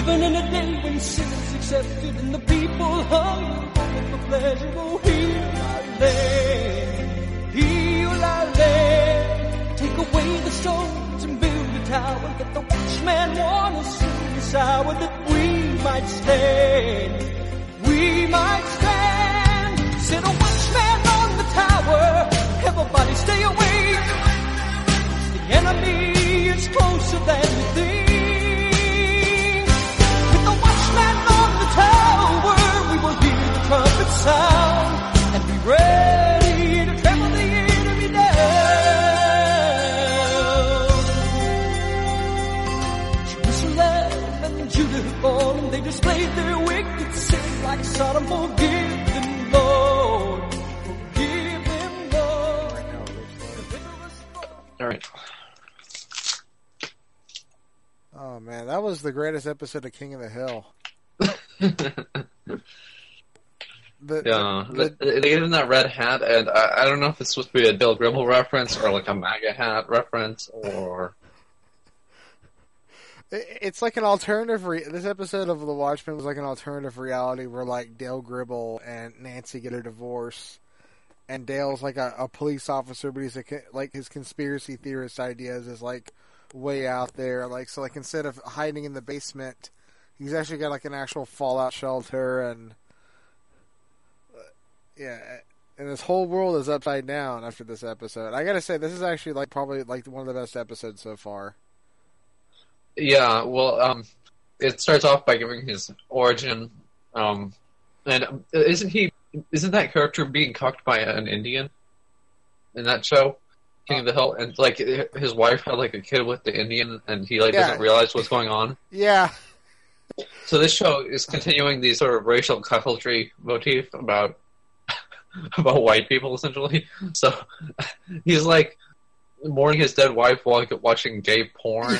Living in a day when sin is accepted and the people hunger for pleasure. Oh, heal our land, heal our land. Take away the stones and build a tower that the watchman warn us in this hour, that we might stand, we might stand. Set a watchman on the tower, everybody stay awake. The enemy is closer than you think. With the watchman on the tower, we will hear the trumpet sound and be ready to trample the enemy down. Jerusalem and Judah have fallen, they displayed their wicked sin like Sodom. Forgive them, Lord. Forgive them, Lord. All right. Oh man, that was the greatest episode of King of the Hill. They gave him that red hat, and I don't know if it's supposed to be a Dale Gribble reference or like a MAGA hat reference, or... It's like an alternative... This episode of The Watchmen was like an alternative reality where like Dale Gribble and Nancy get a divorce, and Dale's like a police officer, but he's like his conspiracy theorist ideas is like way out there. Like, so like instead of hiding in the basement, he's actually got like an actual fallout shelter, and yeah, and this whole world is upside down after this episode. I gotta say, this is actually like probably like one of the best episodes so far. Yeah, well, it starts off by giving his origin, and isn't that character being cucked by an Indian in that show, King of the Hill, and like his wife had like a kid with the Indian, and he like doesn't realize what's going on. Yeah. So this show is continuing the sort of racial cuckoldry motif about white people, essentially. So he's like mourning his dead wife while watching gay porn.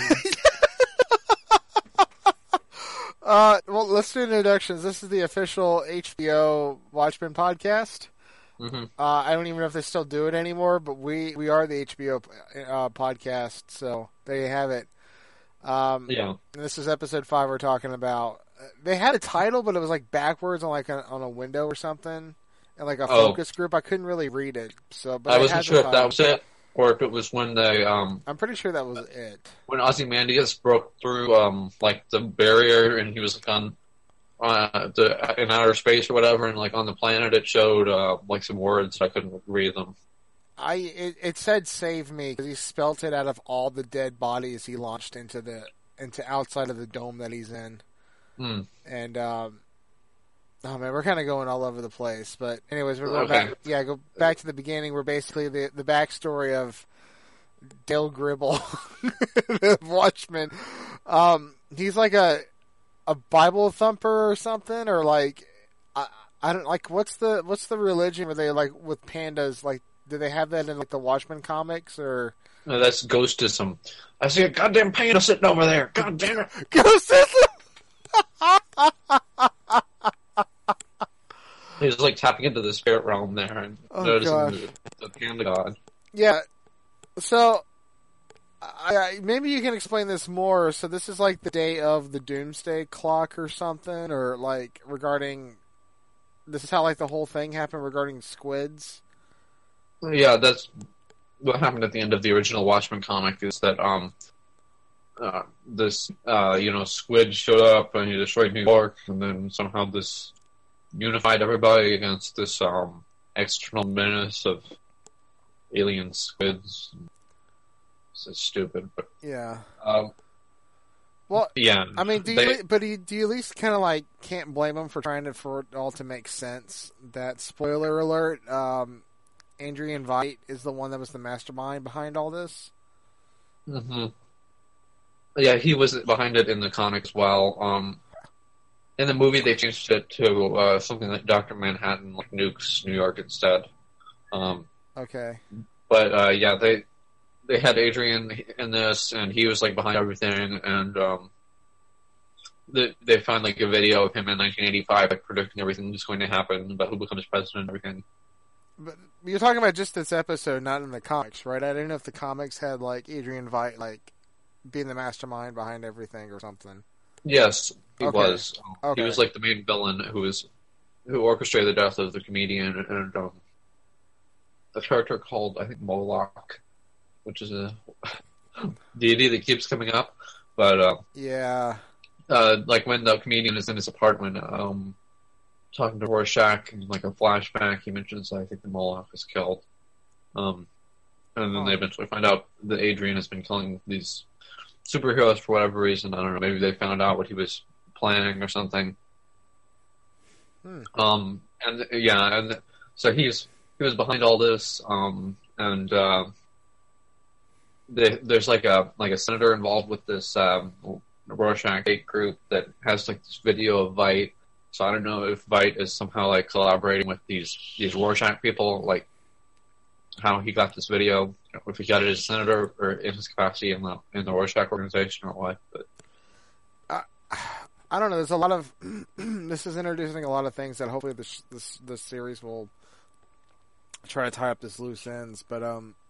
Well, let's do introductions. This is the official HBO Watchmen podcast. Mm-hmm. I don't even know if they still do it anymore, but we are the HBO podcast, so there you have it. Yeah. This is episode 5 we're talking about. They had a title, but it was like backwards on like on a window or something, and like a focus group. I couldn't really read it, so but I wasn't sure if that was it or if it was when they. I'm pretty sure that was it. When Ozymandias broke through like the barrier, and he was like on in outer space or whatever, and like on the planet, it showed like some words. I couldn't read them. It said "save me" because he spelt it out of all the dead bodies he launched into outside of the dome that he's in. And oh man, we're kind of going all over the place. But anyways, we're going back. Yeah, go back to the beginning. We're basically the backstory of Dale Gribble, the Watchman. He's like a Bible thumper or something, or like I don't like what's the religion where they like with pandas like. Do they have that in like the Watchmen comics or? No, that's ghostism. I see a goddamn panda sitting over there. God damn it! Ghostism. He's like tapping into the spirit realm there and noticing the panda god. Yeah. So, maybe you can explain this more. So this is like the day of the doomsday clock or something, or like regarding. This is how like the whole thing happened regarding squids. Yeah, that's what happened at the end of the original Watchmen comic. Is that this squid showed up and he destroyed New York, and then somehow this unified everybody against this external menace of alien squids. It's stupid, but yeah. Well, yeah. I mean, do you at least kind of like can't blame them for trying for it all to make sense? That spoiler alert. Adrian Veidt is the one that was the mastermind behind all this. Mm-hmm. Yeah, he was behind it in the comics. While in the movie, they changed it to something like Dr. Manhattan, like nukes New York instead. Okay. But yeah, they had Adrian in this, and he was like behind everything. And they found like a video of him in 1985, like predicting everything that's going to happen about who becomes president and everything. But you're talking about just this episode, not in the comics, right? I didn't know if the comics had like Adrian Veidt like being the mastermind behind everything or something. Yes, he Okay. was. Okay. He was like the main villain who orchestrated the death of the comedian and a character called, I think, Moloch, which is a deity that keeps coming up. But Yeah. like when the comedian is in his apartment, talking to Rorschach, and like a flashback, he mentions, I think, the Moloch is killed. And then they eventually find out that Adrian has been killing these superheroes for whatever reason. I don't know. Maybe they found out what he was planning or something. And so he was behind all this. There's like a senator involved with this Rorschach hate group that has like this video of Vite. So I don't know if Vite is somehow like collaborating with these Rorschach people, like how he got this video, if he got it as a senator or in his capacity in the Rorschach organization or what. But I don't know. There's a lot of this is introducing a lot of things that hopefully this series will try to tie up this loose ends. But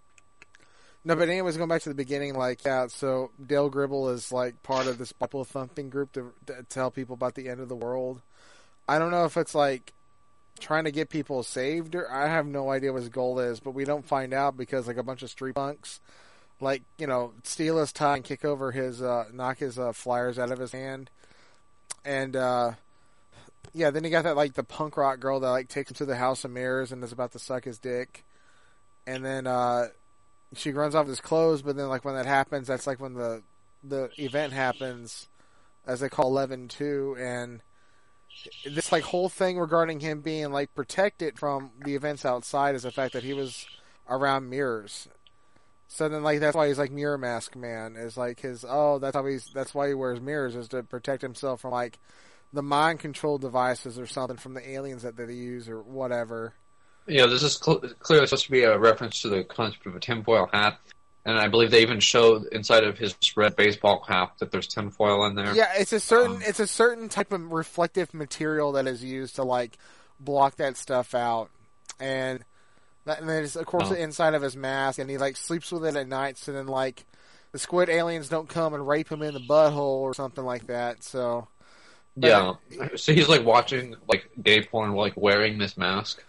no. But anyways, going back to the beginning, like so Dale Gribble is like part of this Bible thumping group to tell people about the end of the world. I don't know if it's like trying to get people saved, or I have no idea what his goal is, but we don't find out because like a bunch of street punks, like, you know, steal his tie and kick over his, knock his flyers out of his hand, and then you got that like the punk rock girl that like takes him to the House of Mirrors and is about to suck his dick, and then she runs off with his clothes, but then like when that happens, that's like when the event happens, as they call 11-2, and this like whole thing regarding him being like protected from the events outside is the fact that he was around mirrors. So then like that's why he's like Mirror Mask Man, is like his that's why he wears mirrors, is to protect himself from like the mind control devices or something from the aliens that they use or whatever. Yeah, this is clearly supposed to be a reference to the concept of a tinfoil hat. And I believe they even show inside of his red baseball cap that there's tinfoil in there. Yeah, it's a certain type of reflective material that is used to like block that stuff out, and then it's, of course, the inside of his mask, and he like sleeps with it at night. So then like the squid aliens don't come and rape him in the butthole or something like that. So yeah, so he's like watching like gay porn, like wearing this mask,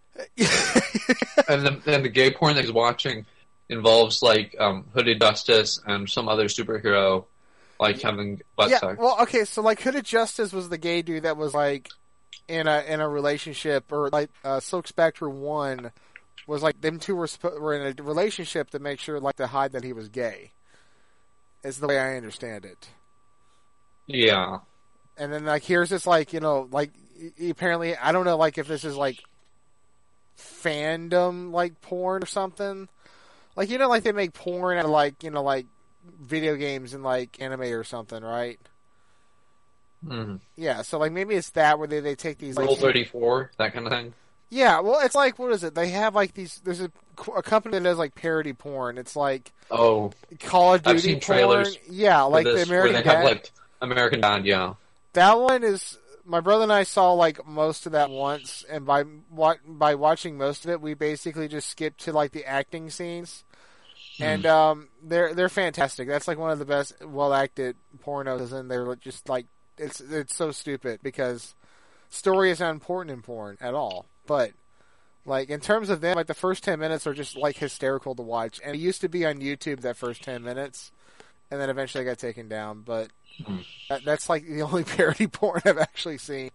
and the gay porn that he's watching involves like Hooded Justice and some other superhero like having butt sex. Well, okay, so like Hooded Justice was the gay dude that was like in a relationship, or like Silk Spectre 1 was like them two were in a relationship to make sure like to hide that he was gay. Is the way I understand it. Yeah. And then like here's this like, you know, like apparently I don't know like if this is like fandom like porn or something. Like, you know, like they make porn out of like, you know, like video games and like anime or something, right? Mm-hmm. Yeah, so like maybe it's that where they take these like Rule 34, that kind of thing. Yeah, well, it's like, what is it? They have like these. There's a company that does like parody porn. It's like Call of Duty I've seen porn. trailers. Yeah, like the American where they Dad. have like American Dad. Yeah, that one is. My brother and I saw like most of that once, and by watching most of it, we basically just skipped to like the acting scenes, and they're fantastic. That's like one of the best well acted pornos, and they're just like it's so stupid because story is not important in porn at all. But like in terms of them, like the first 10 minutes are just like hysterical to watch, and it used to be on YouTube that first 10 minutes, and then eventually got taken down, but. That's like the only parody porn I've actually seen.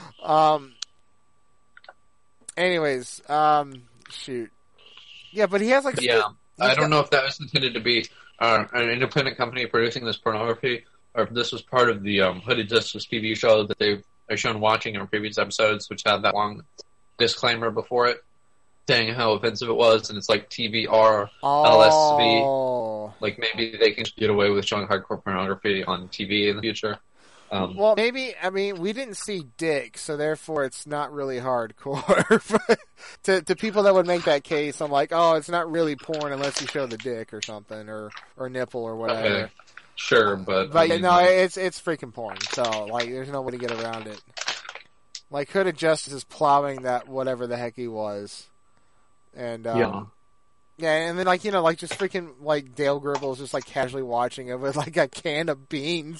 Anyways, shoot. Yeah, but he has like... Yeah, I don't know if that was intended to be an independent company producing this pornography, or if this was part of the Hooded Justice TV show that they've shown watching in previous episodes, which had that long disclaimer before it, saying how offensive it was, and it's like TVR, LSV. Like, maybe they can get away with showing hardcore pornography on TV in the future. Well, maybe, I mean, we didn't see dick, so therefore it's not really hardcore. to people that would make that case, I'm like, oh, it's not really porn unless you show the dick or something, or nipple or whatever. Okay. Sure, but I mean, no, it's freaking porn, so, like, there's no way to get around it. Like, Hooded Justice is plowing that whatever the heck he was. And, yeah, and then, like, you know, like, just freaking, like, Dale Gribble is just, like, casually watching it with, like, a can of beans.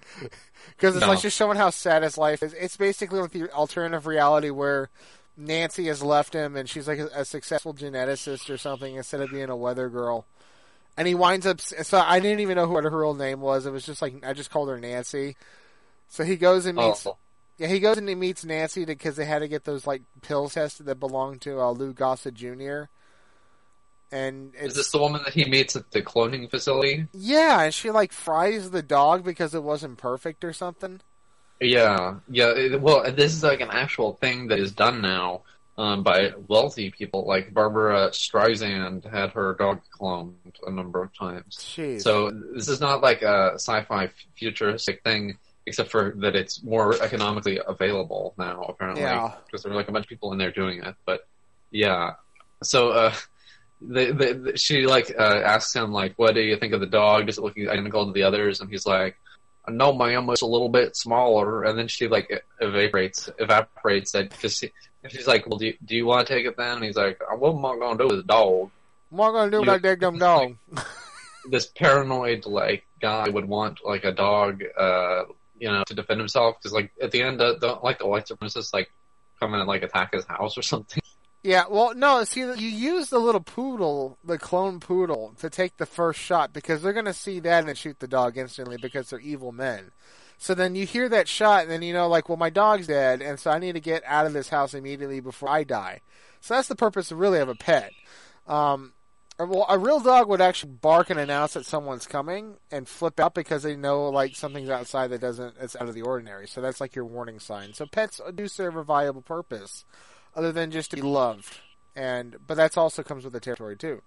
Because it's like just showing how sad his life is. It's basically like the alternative reality where Nancy has left him and she's like a successful geneticist or something instead of being a weather girl. And he winds up... So I didn't even know what her real name was. It was just like... I just called her Nancy. So he goes and meets... Oh. Yeah, he goes and he meets Nancy because they had to get those like pills tested that belonged to Lou Gossett Jr. And is this the woman that he meets at the cloning facility? Yeah, and she like fries the dog because it wasn't perfect or something. Yeah. Well, this is like an actual thing that is done now by wealthy people. Like Barbara Streisand had her dog cloned a number of times. Jeez. So this is not like a sci-fi futuristic thing, except for that it's more economically available now, apparently. Yeah. Because there are like a bunch of people in there doing it. But yeah. So she like asks him like, what do you think of the dog? Does it look identical to the others? And he's like, no, ma'am, it's a little bit smaller. And then she like evaporates it because she's like, well, do you want to take it then? And he's like, what am I going to do with the dog? What am I going to do with that damn dog? This paranoid like guy would want like a dog, to defend himself because like at the end, the white supremacists like come in and like attack his house or something. Yeah, well, no, see, you use the little poodle, the clone poodle, to take the first shot because they're going to see that and shoot the dog instantly because they're evil men. So then you hear that shot and then you know, like, well, my dog's dead, and so I need to get out of this house immediately before I die. So that's the purpose of really of a pet. Well, a real dog would actually bark and announce that someone's coming and flip out because they know, like, something's outside it's out of the ordinary. So that's like your warning sign. So pets do serve a viable purpose. Other than just to be loved, but that's also comes with the territory too.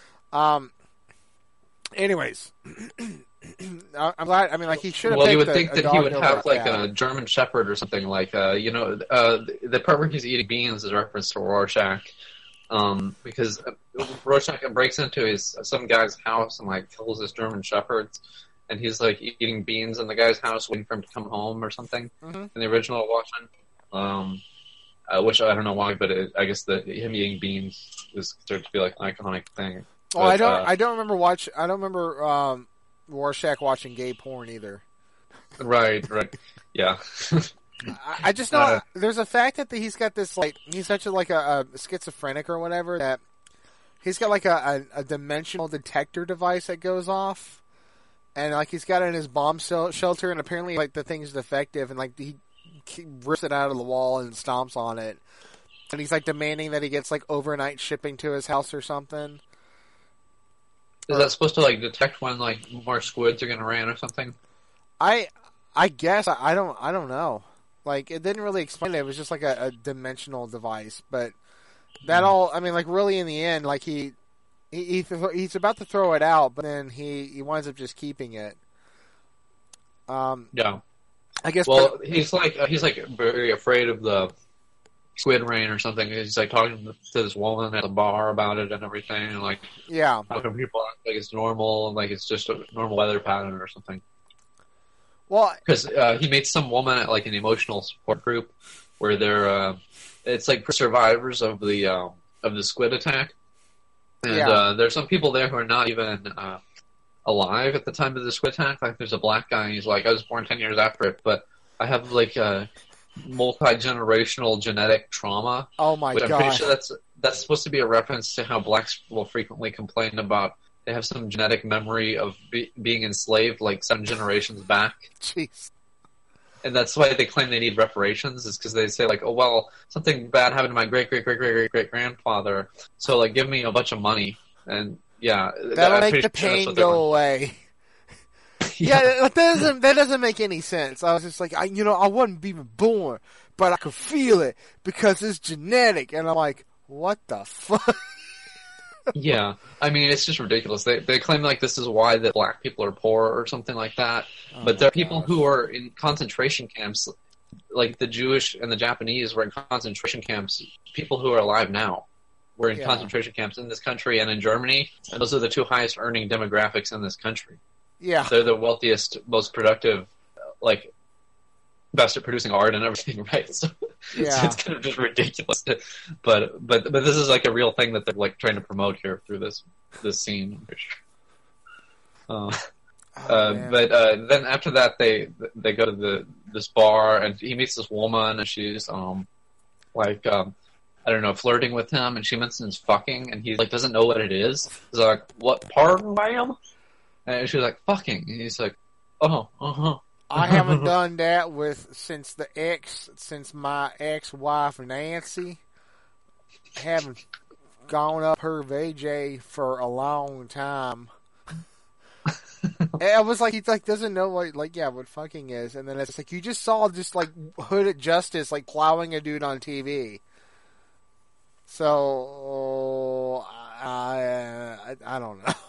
Anyways, I'm glad. I mean, like he should have. Well, you would think that he would have like a German Shepherd or something like. The part where he's eating beans is a reference to Rorschach, because Rorschach breaks into some guy's house and like kills his German Shepherds, and he's like eating beans in the guy's house waiting for him to come home or something. Mm-hmm. In the original watching. Which I don't know why, but I guess that him eating beans is considered to be like an iconic thing. Oh, but, I don't remember Rorschach watching gay porn either. Right, yeah. I just know there's a fact that he's got this like he's such a schizophrenic or whatever that he's got like a dimensional detector device that goes off, and like he's got it in his bomb shelter, and apparently like the thing's defective, and like he rips it out of the wall and stomps on it, and he's like demanding that he gets like overnight shipping to his house or something. Is that supposed to like detect when like more squids are gonna land or something? I guess I don't know. Like it didn't really explain it. It was just like a dimensional device, but that all. I mean, like really in the end, like he's about to throw it out, but then he winds up just keeping it. Yeah. I guess. Well, he's like very afraid of the squid rain or something. He's like talking to this woman at the bar about it and everything, and like how can people act like it's normal and like it's just a normal weather pattern or something. Well, because he meets some woman at like an emotional support group where they're it's like for survivors of the squid attack, and there's some people there who are not even alive at the time of the squid attack. Like there's a black guy and he's like, I was born 10 years after it, but I have like a multi-generational genetic trauma. Oh my god. I'm pretty sure that's supposed to be a reference to how blacks will frequently complain about they have some genetic memory of being enslaved like 7 generations back. Jeez. And that's why they claim they need reparations, is because they say like, oh well, something bad happened to my great-great-great-great-great-grandfather, so like give me a bunch of money. And yeah, that'll make the pain go away. Yeah, that doesn't make any sense. I was just like, I wasn't even born, but I could feel it because it's genetic, and I'm like, what the fuck? Yeah, I mean, it's just ridiculous. They claim like this is why that black people are poor or something like that, but there are people who are in concentration camps, like the Jewish and the Japanese were in concentration camps. People who are alive now. We're in concentration camps in this country and in Germany, and those are the 2 highest earning demographics in this country. Yeah. They're the wealthiest, most productive, like, best at producing art and everything, right? So it's kind of just ridiculous. But this is like a real thing that they're like trying to promote here through this scene. But then after that, they go to this bar, and he meets this woman, and she's I don't know, flirting with him, and she mentions fucking, and he like doesn't know what it is. He's like, "What part, ma'am?" And she's like, "Fucking," and he's like, "Oh, I haven't done that since my ex-wife Nancy. Haven't gone up her VJ for a long time." I was like, he like doesn't know what fucking is, and then it's like you just saw Hooded Justice like plowing a dude on TV. So I don't know.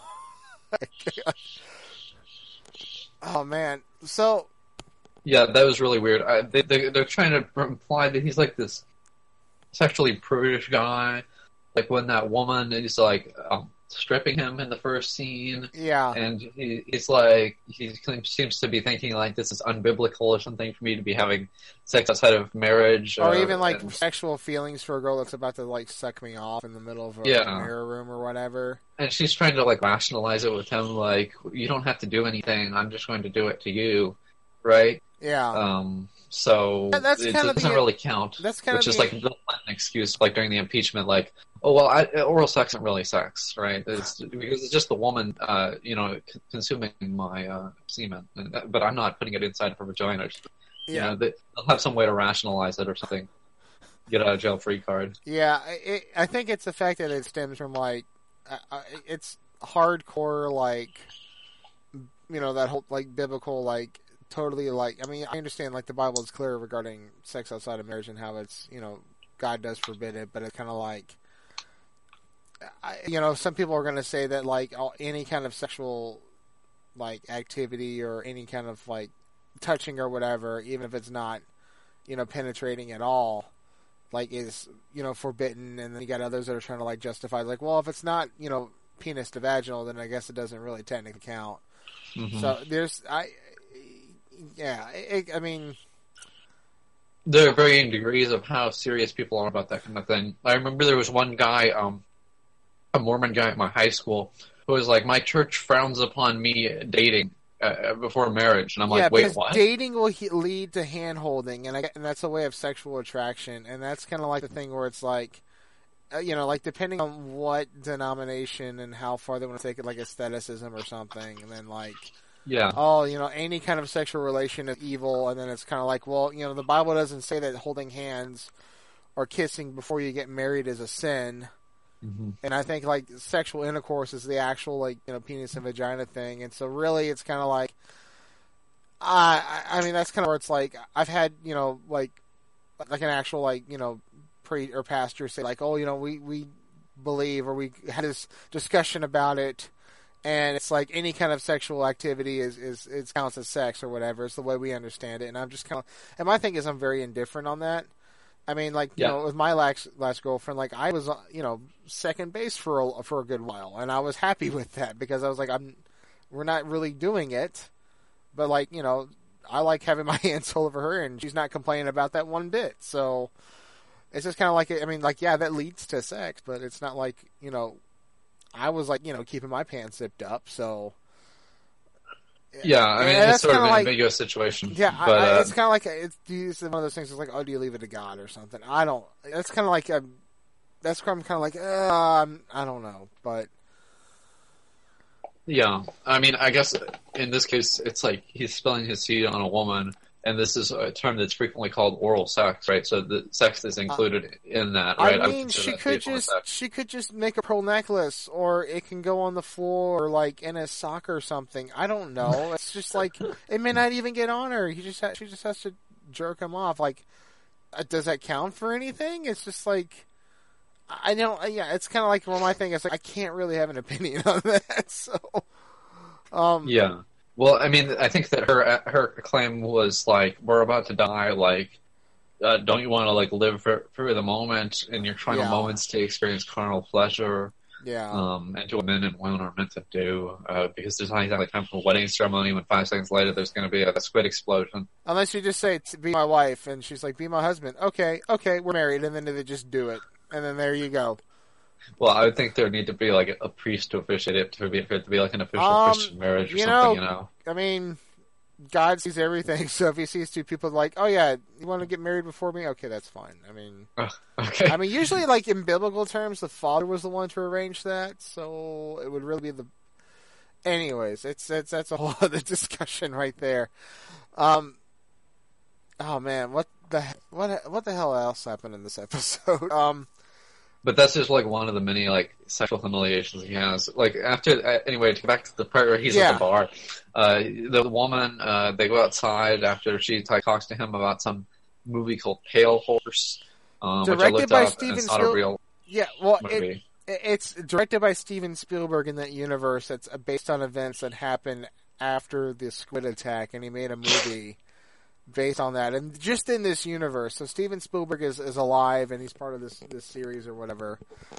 Oh man, so yeah, that was really weird. They're trying to imply that he's like this sexually prudish guy, like when that woman is like stripping him in the first scene. Yeah. And he's like, he seems to be thinking like this is unbiblical or something for me to be having sex outside of marriage. Or even like sexual feelings for a girl that's about to like suck me off in the middle of a mirror room or whatever. And she's trying to like rationalize it with him, like, you don't have to do anything, I'm just going to do it to you. Right? Yeah. So it doesn't really count. That's kind which of is like an excuse, like during the impeachment, like, oh well, oral sex isn't really sex, right? Because it's just the woman, consuming my semen, but I'm not putting it inside her vagina. Yeah, they'll have some way to rationalize it or something. Get out of jail free card. Yeah, I think it's the fact that it stems from like it's hardcore, like that whole like biblical like. Totally, like, I mean, I understand, like, the Bible is clear regarding sex outside of marriage and how it's, God does forbid it, but it's kind of like, some people are going to say that, like, any kind of sexual, like, activity or any kind of, like, touching or whatever, even if it's not, penetrating at all, like, is, forbidden, and then you got others that are trying to, like, justify, like, well, if it's not, penis to vaginal, then I guess it doesn't really technically count. Mm-hmm. So, I mean, there are varying degrees of how serious people are about that kind of thing. I remember there was one guy, a Mormon guy at my high school, who was like, my church frowns upon me dating before marriage. And I'm like, wait, what? Dating will lead to hand-holding, and that's a way of sexual attraction. And that's kind of like the thing where it's like, like depending on what denomination and how far they want to take it, like aestheticism or something, and then like... Yeah. Oh, any kind of sexual relation is evil, and then it's kind of like, well, the Bible doesn't say that holding hands or kissing before you get married is a sin. Mm-hmm. And I think, like, sexual intercourse is the actual, like, penis and vagina thing. And so really it's kind of like, I mean, that's kind of where it's like, I've had, like an actual, like, priest or pastor say, like, oh, we believe, or we had this discussion about it. And it's like any kind of sexual activity is counts as sex or whatever. It's the way we understand it. And I'm just kind of, and my thing is I'm very indifferent on that. I mean, like, with my last girlfriend, like I was, second base for a good while, and I was happy with that because I was like, we're not really doing it, but like, I like having my hands all over her, and she's not complaining about that one bit. So it's just kind of like, I mean, like, yeah, that leads to sex, but it's not like, I was like, keeping my pants zipped up, so. Yeah, I mean, it's sort of an ambiguous situation. Yeah, but, it's kind of like, it's one of those things, it's like, oh, do you leave it to God or something? I don't, that's kind of like, that's where I'm kind of like, I don't know, but. Yeah, I mean, I guess in this case, it's like he's spilling his seed on a woman, and this is a term that's frequently called oral sex, right? So the sex is included in that, right? I mean, she could just make a pearl necklace, or it can go on the floor, or like in a sock or something. I don't know. It's just like it may not even get on her. She just has to jerk him off. Like, does that count for anything? It's just like I don't. Yeah, it's kind of like my thing is like I can't really have an opinion on that. So, yeah. Well, I mean, I think that her claim was like, "We're about to die. Like, don't you want to like live for the moment in your final moments to experience carnal pleasure?" Yeah. And to what men and women are meant to do, because there's not exactly time for a wedding ceremony. When 5 seconds later, there's going to be a squid explosion. Unless you just say, "Be my wife," and she's like, "Be my husband." Okay, we're married, and then they just do it, and then there you go. Well, I would think there would need to be like a priest to officiate it for it to be like an official Christian marriage or something, you know? I mean, God sees everything, so if he sees two people like, oh yeah, you want to get married before me? Okay, that's fine. I mean, okay. I mean, usually, like, in biblical terms, the father was the one to arrange that, so it would really be the... Anyways, that's a whole other discussion right there. Oh man, what the hell else happened in this episode? But that's just like one of the many like sexual humiliations he has. Like after, anyway, to go back to the part where he's at the bar, the woman, they go outside after she talks to him about some movie called Pale Horse, which I looked up, and it's not a real movie. It's directed by Steven Spielberg in that universe. It's based on events that happened after the Squid Attack, and he made a movie based on that, and just in this universe. So Steven Spielberg is alive, and he's part of this series or whatever.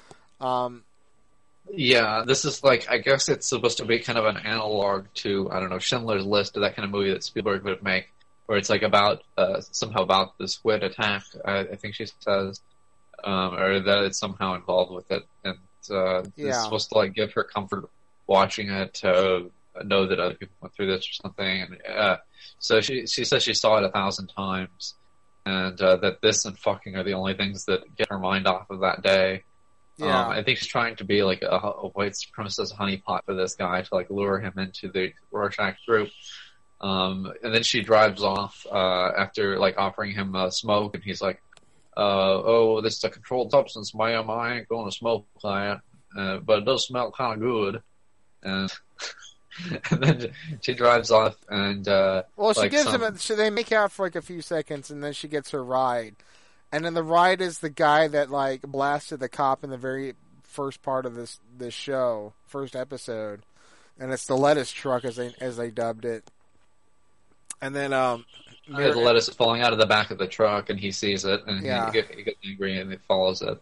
Yeah, this is like, I guess it's supposed to be kind of an analog to, I don't know, Schindler's List, or that kind of movie that Spielberg would make, where it's like about somehow about the Squid Attack. I think she says, or that it's somehow involved with it, and it's supposed to like give her comfort watching it. Know that other people went through this or something, and so she says she saw it 1,000 times, and that this and fucking are the only things that get her mind off of that day. Yeah. I think she's trying to be like a white supremacist honeypot for this guy to like lure him into the Rorschach group. And then she drives off after like offering him smoke, and he's like, "Oh, this is a controlled substance, ma'am. I ain't going to smoke that, but it does smell kind of good." And and then she drives off, and she gives him. So they make out for like a few seconds, and then she gets her ride. And then the ride is the guy that like blasted the cop in the very first part of this show, first episode, and it's the lettuce truck as they dubbed it. And then the lettuce is falling out of the back of the truck, and he sees it, and he gets angry, and he follows it.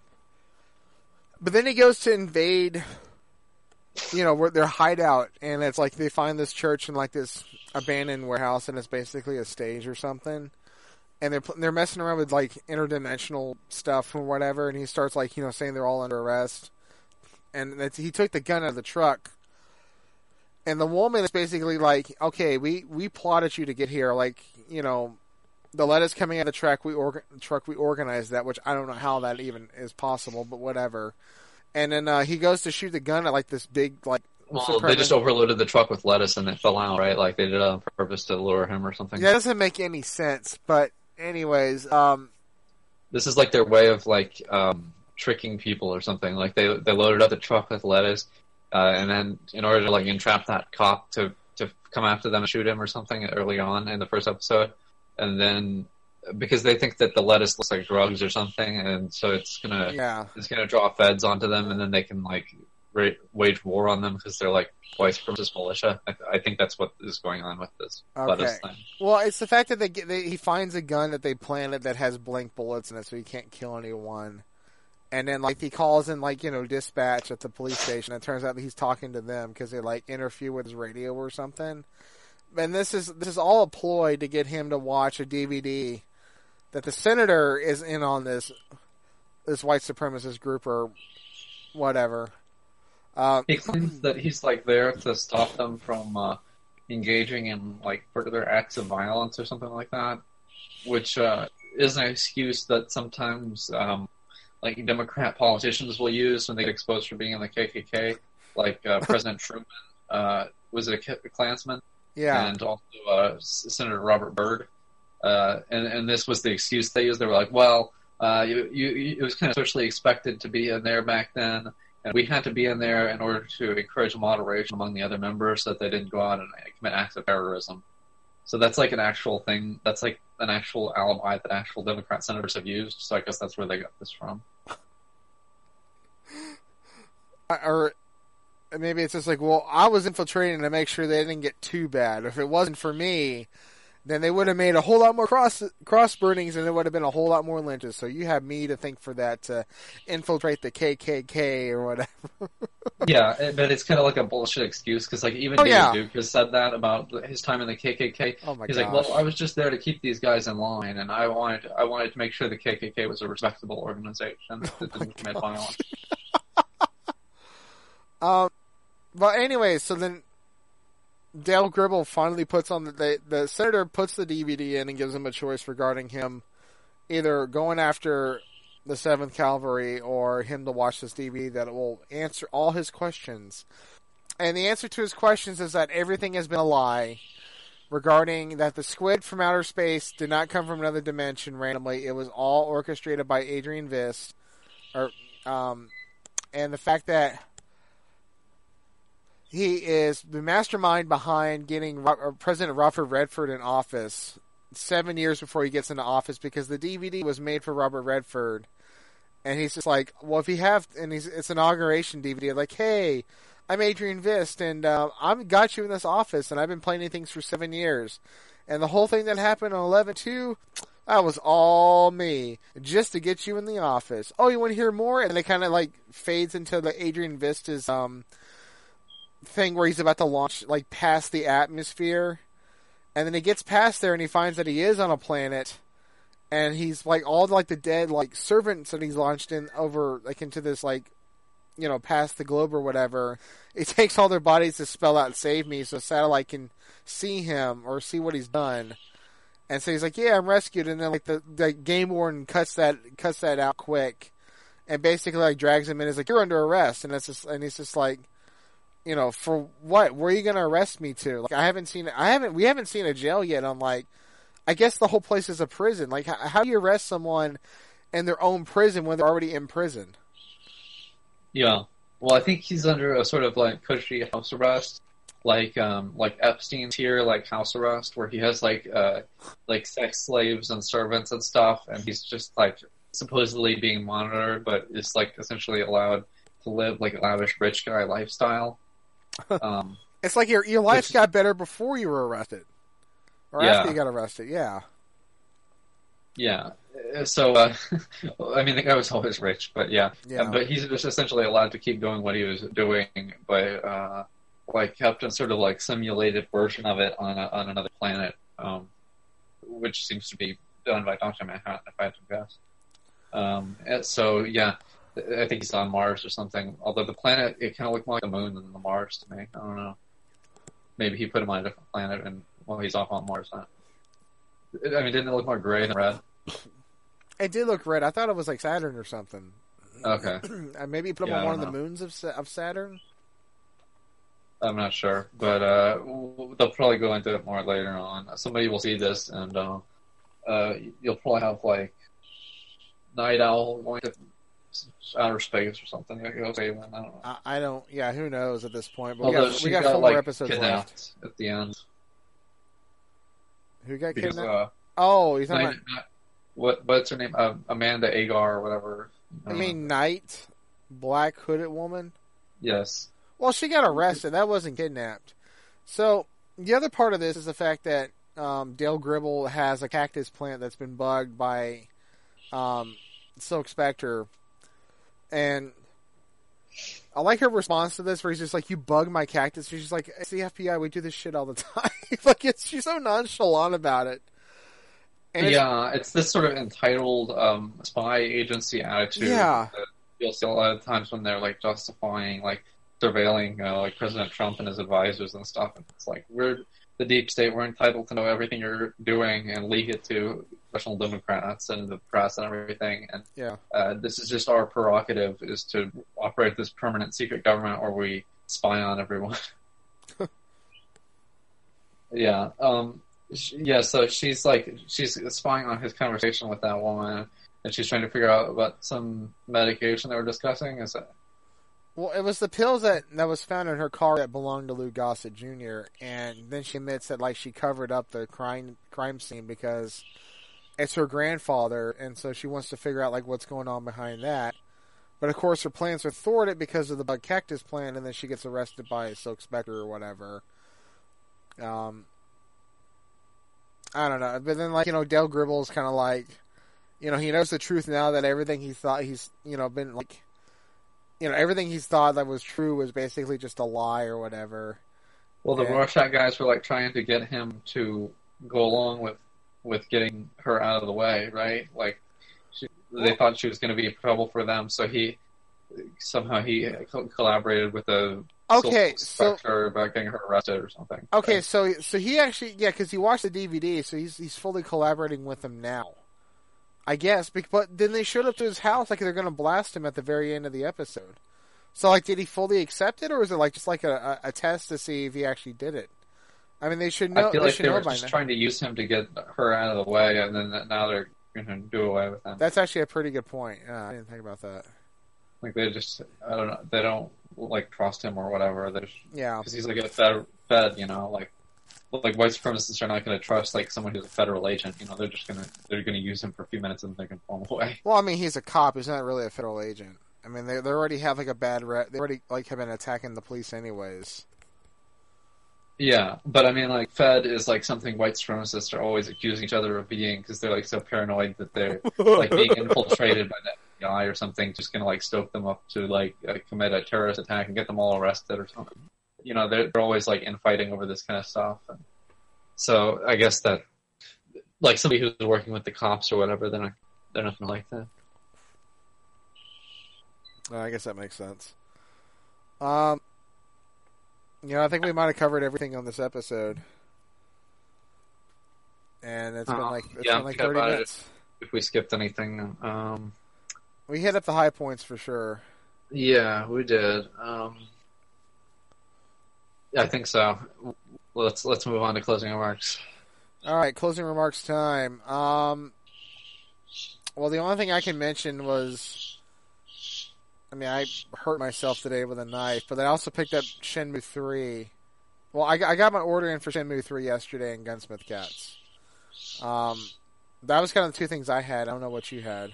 But then he goes to invade, where their hideout, and it's like they find this church in like this abandoned warehouse, and it's basically a stage or something. And they're messing around with like interdimensional stuff or whatever, and he starts like saying they're all under arrest, and he took the gun out of the truck, and the woman is basically like, okay, we plotted you to get here, like the lettuce coming out of the truck, we organized that, which I don't know how that even is possible, but whatever. And then he goes to shoot the gun at like this big like. Well, they just overloaded the truck with lettuce and it fell out, right? Like they did it on purpose to lure him or something. Yeah, it doesn't make any sense, but. Anyways, this is like their way of like tricking people or something. Like they loaded up the truck with lettuce, and then in order to like entrap that cop to come after them and shoot him or something early on in the first episode, and then because they think that the lettuce looks like drugs or something, and so it's gonna draw feds onto them, and then they can like wage war on them because they're like white supremacist militia. I think that's what is going on with this lettuce thing. Well, it's the fact that he finds a gun that they planted that has blank bullets in it, so he can't kill anyone. And then like he calls in like dispatch at the police station. It turns out that he's talking to them because they like interfere with his radio or something. And this is all a ploy to get him to watch a DVD that the senator is in on this white supremacist group or whatever. He claims that he's like there to stop them from engaging in like further acts of violence or something like that, which is an excuse that sometimes like Democrat politicians will use when they get exposed for being in the KKK. Like President Truman was a Klansman, and also Senator Robert Byrd, and this was the excuse they used. They were like, well, it was kind of socially expected to be in there back then. And we had to be in there in order to encourage moderation among the other members so that they didn't go out and commit acts of terrorism. So that's like an actual thing. That's like an actual alibi that actual Democrat senators have used. So I guess that's where they got this from. Or maybe it's just like, well, I was infiltrating to make sure they didn't get too bad. If it wasn't for me, then they would have made a whole lot more cross burnings, and there would have been a whole lot more lynches. So you have me to thank for that, to infiltrate the KKK or whatever. Yeah, but it's kind of like a bullshit excuse, because like even David Duke has said that about his time in the KKK. Oh my He's gosh. like, well, I was just there to keep these guys in line, and I wanted to make sure the KKK was a respectable organization that didn't commit violence. But anyway, so then Dale Gribble finally puts on the senator puts the DVD in and gives him a choice regarding him either going after the 7th Cavalry or him to watch this DVD that will answer all his questions. And the answer to his questions is that everything has been a lie regarding that the squid from outer space did not come from another dimension randomly. It was all orchestrated by Adrian Vist. And the fact that he is the mastermind behind getting President Robert Redford in office 7 years before he gets into office, because the DVD was made for Robert Redford. And he's just like, well, if you have, and it's an inauguration DVD, like, hey, I'm Adrian Vist, and I've got you in this office, and I've been planning things for 7 years. And the whole thing that happened on 11/2, that was all me, just to get you in the office. Oh, you want to hear more? And it kind of like fades into the Adrian Vist's thing where he's about to launch like past the atmosphere, and then he gets past there and he finds that he is on a planet, and he's like all like the dead like servants that he's launched in over like into this like, you know, past the globe or whatever. It takes all their bodies to spell out "save me" so satellite can see him or see what he's done. And so he's like, yeah, I'm rescued. And then like the game warden cuts that out quick and basically like drags him in. He's like, you're under arrest. And he's just like, you know, for what? Where are you going to arrest me to? Like, we haven't seen a jail yet. I'm like, I guess the whole place is a prison. Like, how do you arrest someone in their own prison when they're already in prison? Yeah. Well, I think he's under a sort of like cushy house arrest, like Epstein's here, like house arrest, where he has like sex slaves and servants and stuff, and he's just like supposedly being monitored, but is like essentially allowed to live like a lavish rich guy lifestyle. It's like your life got better before you were arrested, or after you got arrested. Yeah. Yeah. So, I mean, the guy was always rich, but yeah. But he's just essentially allowed to keep doing what he was doing, but like kept a sort of like simulated version of it on another planet, which seems to be done by Dr. Manhattan, if I had to guess. So yeah, I think he's on Mars or something. Although the planet, it kind of looked more like the moon than the Mars to me. I don't know. Maybe he put him on a different planet, and he's off on Mars now. I mean, didn't it look more gray than red? It did look red. I thought it was like Saturn or something. Okay. Maybe he put him on one of the moons of Saturn? I'm not sure, but they'll probably go into it more later on. Somebody will see this, and you'll probably have like Night Owl going to outer space or something. I don't know. I don't. Yeah, who knows at this point? But we got 4 more episodes left. At the end. Who got kidnapped? You're talking about... What's her name? Amanda Agar or whatever. I mean, Night, black hooded woman. Yes. Well, she got arrested. That wasn't kidnapped. So the other part of this is the fact that Dale Gribble has a cactus plant that's been bugged by Silk Spectre, and I like her response to this, where he's just like, "You bug my cactus." She's like, "It's the FBI. We do this shit all the time." Like she's so nonchalant about it. And it's this sort of entitled spy agency attitude. Yeah. That you'll see a lot of times when they're like justifying, like surveilling, like President Trump and his advisors and stuff. And it's like, we're the deep state. We're entitled to know everything you're doing and leak it to professional Democrats and the press and everything. And this is just our prerogative, is to operate this permanent secret government where we spy on everyone. Yeah. So she's spying on his conversation with that woman, and she's trying to figure out about some medication they were discussing. Is that? Well, it was the pills that was found in her car that belonged to Lou Gossett Jr., and then she admits that like she covered up the crime scene because it's her grandfather, and so she wants to figure out like what's going on behind that. But of course her plans are thwarted because of the bug cactus plan, and then she gets arrested by Silk Spectre or whatever. I don't know, but then like, Dale Gribble's kind of like, he knows the truth now that everything he thought he's, been like, everything he's thought that was true was basically just a lie or whatever. Well, the Rorschach guys were like trying to get him to go along with getting her out of the way, right? Like, they thought she was going to be trouble for them, so he somehow he collaborated with a Okay, social inspector about getting her arrested or something. Okay, so he actually, yeah, because he watched the DVD, so he's fully collaborating with them now. I guess, but then they showed up to his house like they're going to blast him at the very end of the episode. So, like, did he fully accept it, or was it like just like a test to see if he actually did it? I mean, they should know. I feel like they were by just now. trying to use him to get her out of the way, and then now they're going to do away with him. That's actually a pretty good point. I didn't think about that. Like, they just, I don't know, they don't, like, trust him or whatever. Yeah. Because he's like a fed, you know, like white supremacists are not going to trust, like, someone who's a federal agent, you know, they're going to use him for a few minutes and they're going to pull him away. Well, I mean, he's a cop, he's not really a federal agent. I mean, they already have, like, a bad rep, they already, like, have been attacking the police anyways. Yeah, but I mean, like, Fed is like something white supremacists are always accusing each other of being, because they're like so paranoid that they're like being infiltrated by the FBI or something, just gonna like stoke them up to like commit a terrorist attack and get them all arrested or something. You know, they're always like infighting over this kind of stuff. And so I guess that like somebody who's working with the cops or whatever, they're not gonna like that. I guess that makes sense. You know, I think we might have covered everything on this episode. And it's been like 30 minutes. If we skipped anything. We hit up the high points for sure. Yeah, we did. I think so. Let's move on to closing remarks. All right, closing remarks time. Well, the only thing I can mention was, I mean, I hurt myself today with a knife, but I also picked up Shenmue 3. Well, I got my order in for Shenmue 3 yesterday in Gunsmith Cats. That was kind of the two things I had. I don't know what you had.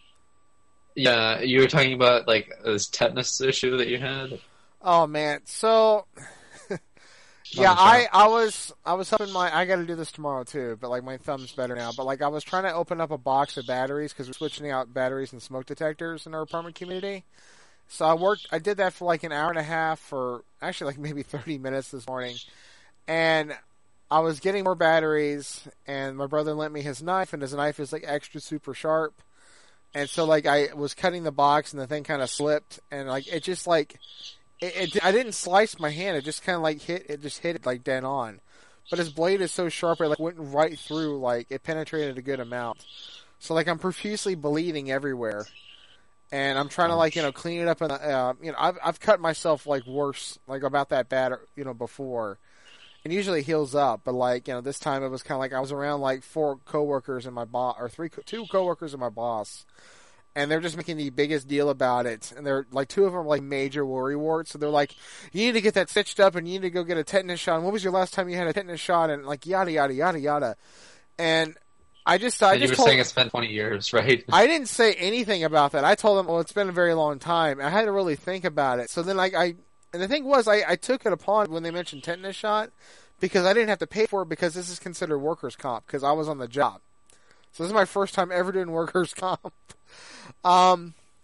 Yeah, you were talking about, like, this tetanus issue that you had? Oh, man. So, yeah, I was helping I got to do this tomorrow, too, but, like, my thumb's better now. But, like, I was trying to open up a box of batteries because we're switching out batteries and smoke detectors in our apartment community. So I did that for like an hour and a half, or actually like maybe 30 minutes this morning. And I was getting more batteries, and my brother lent me his knife, and his knife is like extra super sharp. And so like I was cutting the box, and the thing kind of slipped, and like it just like, I didn't slice my hand, it just kind of like hit it like dead on. But his blade is so sharp, it like went right through, like it penetrated a good amount. So like I'm profusely bleeding everywhere. And I'm trying to, like, you know, clean it up. And, you know, I've cut myself, like, worse, like, about that bad, you know, before. And usually it heals up. But, like, you know, this time it was kind of like I was around, like, 4 coworkers and my boss, or 2 coworkers and my boss. And they're just making the biggest deal about it. And they're, like, 2 of them are, like, major worrywarts. So they're like, you need to get that stitched up and you need to go get a tetanus shot. And when was your last time you had a tetanus shot? And, like, yada, yada, yada, yada. And you were saying it's been 20 years, right? I didn't say anything about that. I told them, well, it's been a very long time. I had to really think about it. So then, like, and the thing was, I took it upon when they mentioned tetanus shot because I didn't have to pay for it because this is considered workers' comp because I was on the job. So this is my first time ever doing workers' comp. Let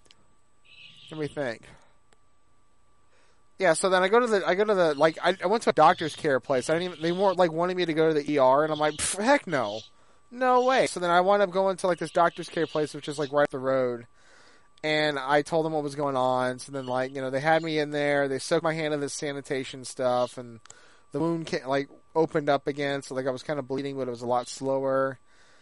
me think. Yeah, so then I went to a doctor's care place. They weren't, like, wanting me to go to the ER, and I'm like, heck no. No way. So then I wound up going to, like, this doctor's care place, which is, like, right up the road. And I told them what was going on. So then, like, you know, they had me in there. They soaked my hand in this sanitation stuff. And the wound, like, opened up again. So, like, I was kind of bleeding, but it was a lot slower.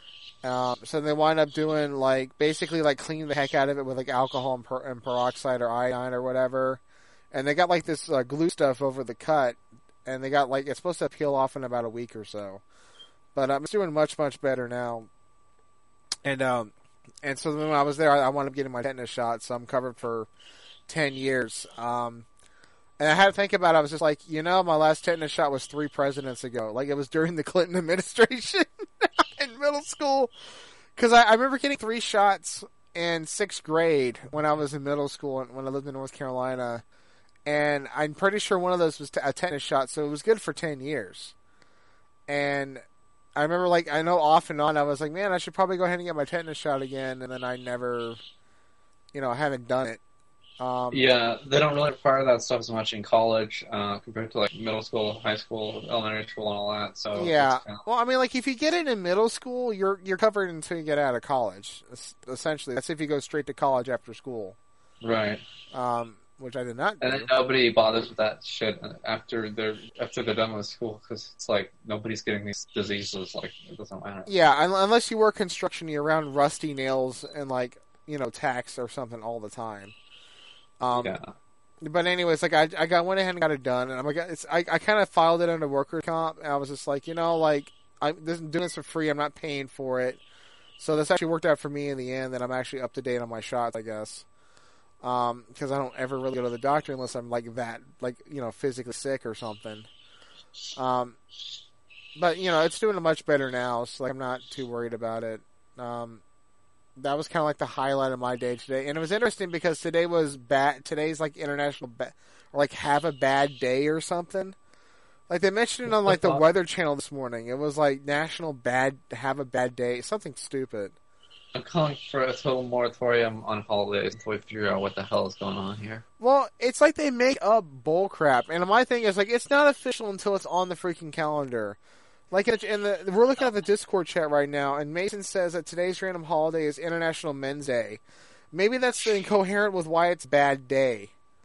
So they wound up doing, like, basically, like, cleaning the heck out of it with, like, alcohol and peroxide or iodine or whatever. And they got, like, this glue stuff over the cut. And they got, like, it's supposed to peel off in about a week or so. But I'm doing much, much better now. And so when I was there, I wound up getting my tetanus shot, so I'm covered for 10 years. And I had to think about it. I was just like, you know, my last tetanus shot was 3 presidents ago. Like, it was during the Clinton administration in middle school. Because I remember getting 3 shots in 6th grade when I was in middle school, when I lived in North Carolina. And I'm pretty sure one of those was a tetanus shot, so it was good for 10 years. And I remember, like, I know off and on, I was like, man, I should probably go ahead and get my tetanus shot again, and then I never, you know, I haven't done it. Yeah, they don't really require that stuff as much in college compared to, like, middle school, high school, elementary school, and all that. So yeah, well, I mean, like, if you get it in middle school, you're covered until you get out of college, essentially. That's if you go straight to college after school. Right. Which I did not do. And then nobody bothers with that shit after they're done with school because it's like nobody's getting these diseases. Like it doesn't matter. Yeah, unless you work construction, you're around rusty nails and like tacks or something all the time. Yeah. But anyways, like I went ahead and got it done, and I'm like, I kind of filed it under workers' comp, and I was just like, like I'm doing this for free. I'm not paying for it, so this actually worked out for me in the end. That I'm actually up to date on my shots, I guess. Because I don't ever really go to the doctor unless I'm like that, like physically sick or something. But it's doing much better now, so like I'm not too worried about it. That was kind of like the highlight of my day today, and it was interesting because today was bad. Today's like international, or like have a bad day or something. Like they mentioned it on like the Weather Channel this morning. It was like national have a bad day, something stupid. I'm calling for a total moratorium on holidays until we figure out what the hell is going on here. Well, it's like they make up bull crap, and my thing is like it's not official until it's on the freaking calendar. Like we're looking at the Discord chat right now, and Mason says that today's random holiday is International Men's Day. Maybe that's incoherent with why it's bad day.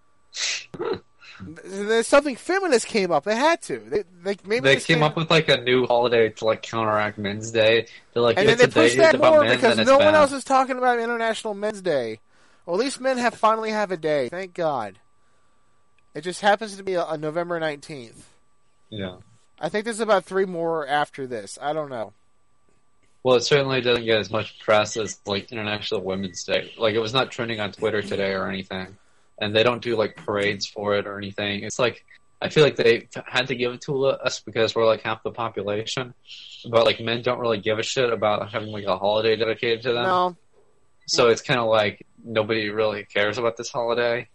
There's something feminist came up. They had to. They came up with like a new holiday to like counteract Men's Day. They're like, and then they pushed that more because no one else is talking about International Men's Day. Well, at least men finally have a day. Thank God. It just happens to be a November 19th. Yeah. I think there's about 3 more after this. I don't know. Well, it certainly doesn't get as much press as like International Women's Day. Like it was not trending on Twitter today or anything. And they don't do like parades for it or anything. It's like I feel like they had to give it to us because we're like half the population. But like men don't really give a shit about having like a holiday dedicated to them. No. So it's kind of like nobody really cares about this holiday.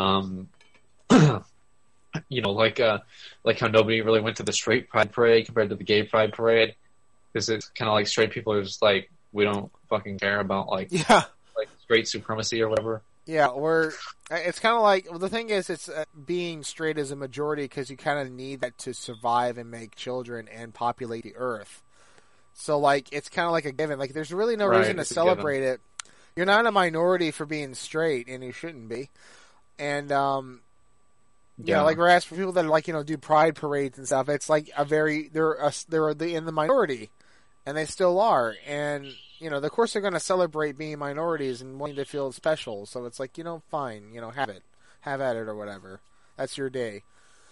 Like how nobody really went to the straight pride parade compared to the gay pride parade. Because it's kind of like straight people are just like, we don't fucking care about like straight supremacy or whatever. Yeah, it's kind of like, well, the thing is, it's being straight is a majority because you kind of need that to survive and make children and populate the earth. So, like, it's kind of like a given. Like, there's really no reason to celebrate it. You're not a minority for being straight, and you shouldn't be. And, like, whereas for people that, like, do pride parades and stuff, it's like they're in the minority, and they still are. And, of course they're going to celebrate being minorities and wanting to feel special. So it's like, fine, have it. Have at it or whatever. That's your day.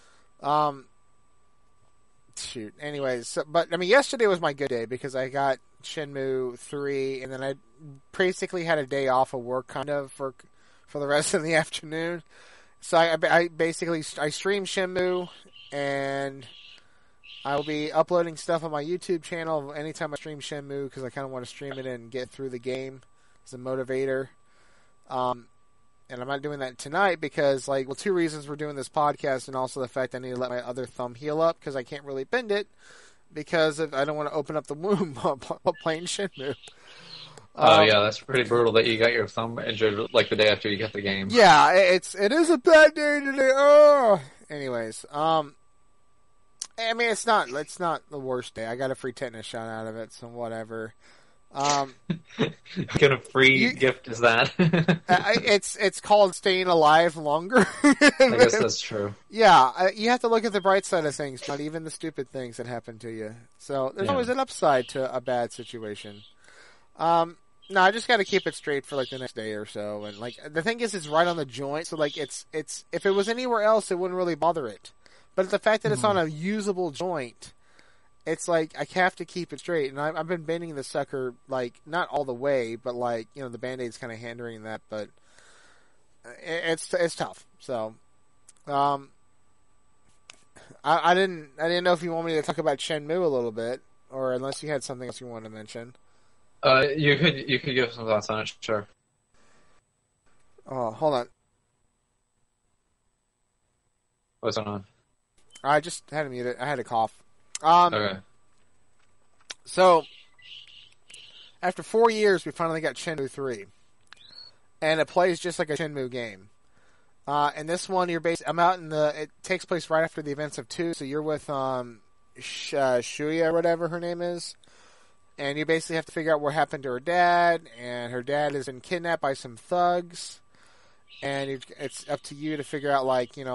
Shoot. Anyways, but, I mean, yesterday was my good day because I got Shenmue 3, and then I basically had a day off of work, kind of, for the rest of the afternoon. So I basically stream Shenmue, and I'll be uploading stuff on my YouTube channel anytime I stream Shenmue because I kind of want to stream it and get through the game as a motivator. And I'm not doing that tonight because, 2 reasons we're doing this podcast, and also the fact I need to let my other thumb heal up because I can't really bend it because I don't want to open up the wound while playing Shenmue. Yeah, that's pretty brutal that you got your thumb injured like the day after you get the game. Yeah, it is a bad day today. Oh, anyways, I mean, it's not the worst day. I got a free tetanus shot out of it, so whatever. What kind of free gift is that? It's called staying alive longer. I guess that's true. Yeah, you have to look at the bright side of things, not even the stupid things that happen to you. So there's always an upside to a bad situation. No, I just got to keep it straight for the next day or so. And the thing is, it's right on the joint, so it's if it was anywhere else, it wouldn't really bother it. But the fact that it's on a usable joint, it's like I have to keep it straight. And I've been bending the sucker not all the way, but the Band-Aid's kind of hindering that. But it's tough. So, I didn't know if you want me to talk about Shenmue a little bit, or unless you had something else you wanted to mention. You could give some thoughts on it, sure. Oh, hold on. What's going on? I just had to mute it. I had a cough. Okay. So, after 4 years, we finally got Shenmue 3. And it plays just like a Shenmue game. And this one, I'm out it takes place right after the events of 2, so you're with, Shuya or whatever her name is. And you basically have to figure out what happened to her dad, and her dad has been kidnapped by some thugs. and it's up to you to figure out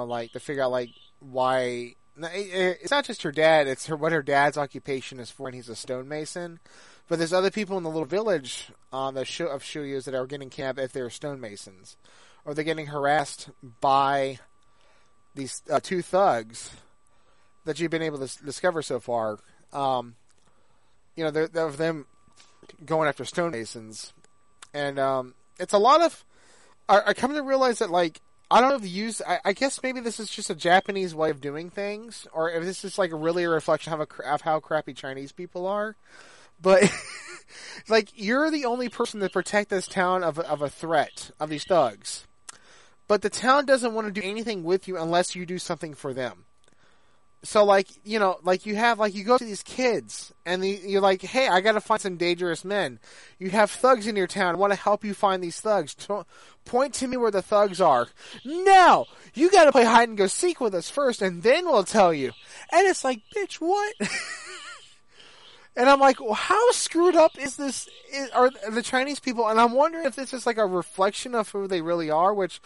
why. It's not just her dad; it's what her dad's occupation is for, and he's a stonemason. But there's other people in the little village of Shuyas that are getting kidnapped if they're stonemasons, or they're getting harassed by these two thugs that you've been able to discover so far. They're of them going after stonemasons, and it's a lot of. I come to realize that, like, I don't know if I guess maybe this is just a Japanese way of doing things, or if this is like really a reflection of how crappy Chinese people are. But like, you're the only person to protect this town of a threat of these thugs, but the town doesn't want to do anything with you unless you do something for them. So, like, you go to these kids, and you're like, hey, I gotta find some dangerous men. You have thugs in your town. I want to help you find these thugs. Point to me where the thugs are. No! You gotta play hide and go seek with us first, and then we'll tell you. And it's like, bitch, what? And I'm like, well, how screwed up is this? Are the Chinese people? And I'm wondering if this is like a reflection of who they really are, which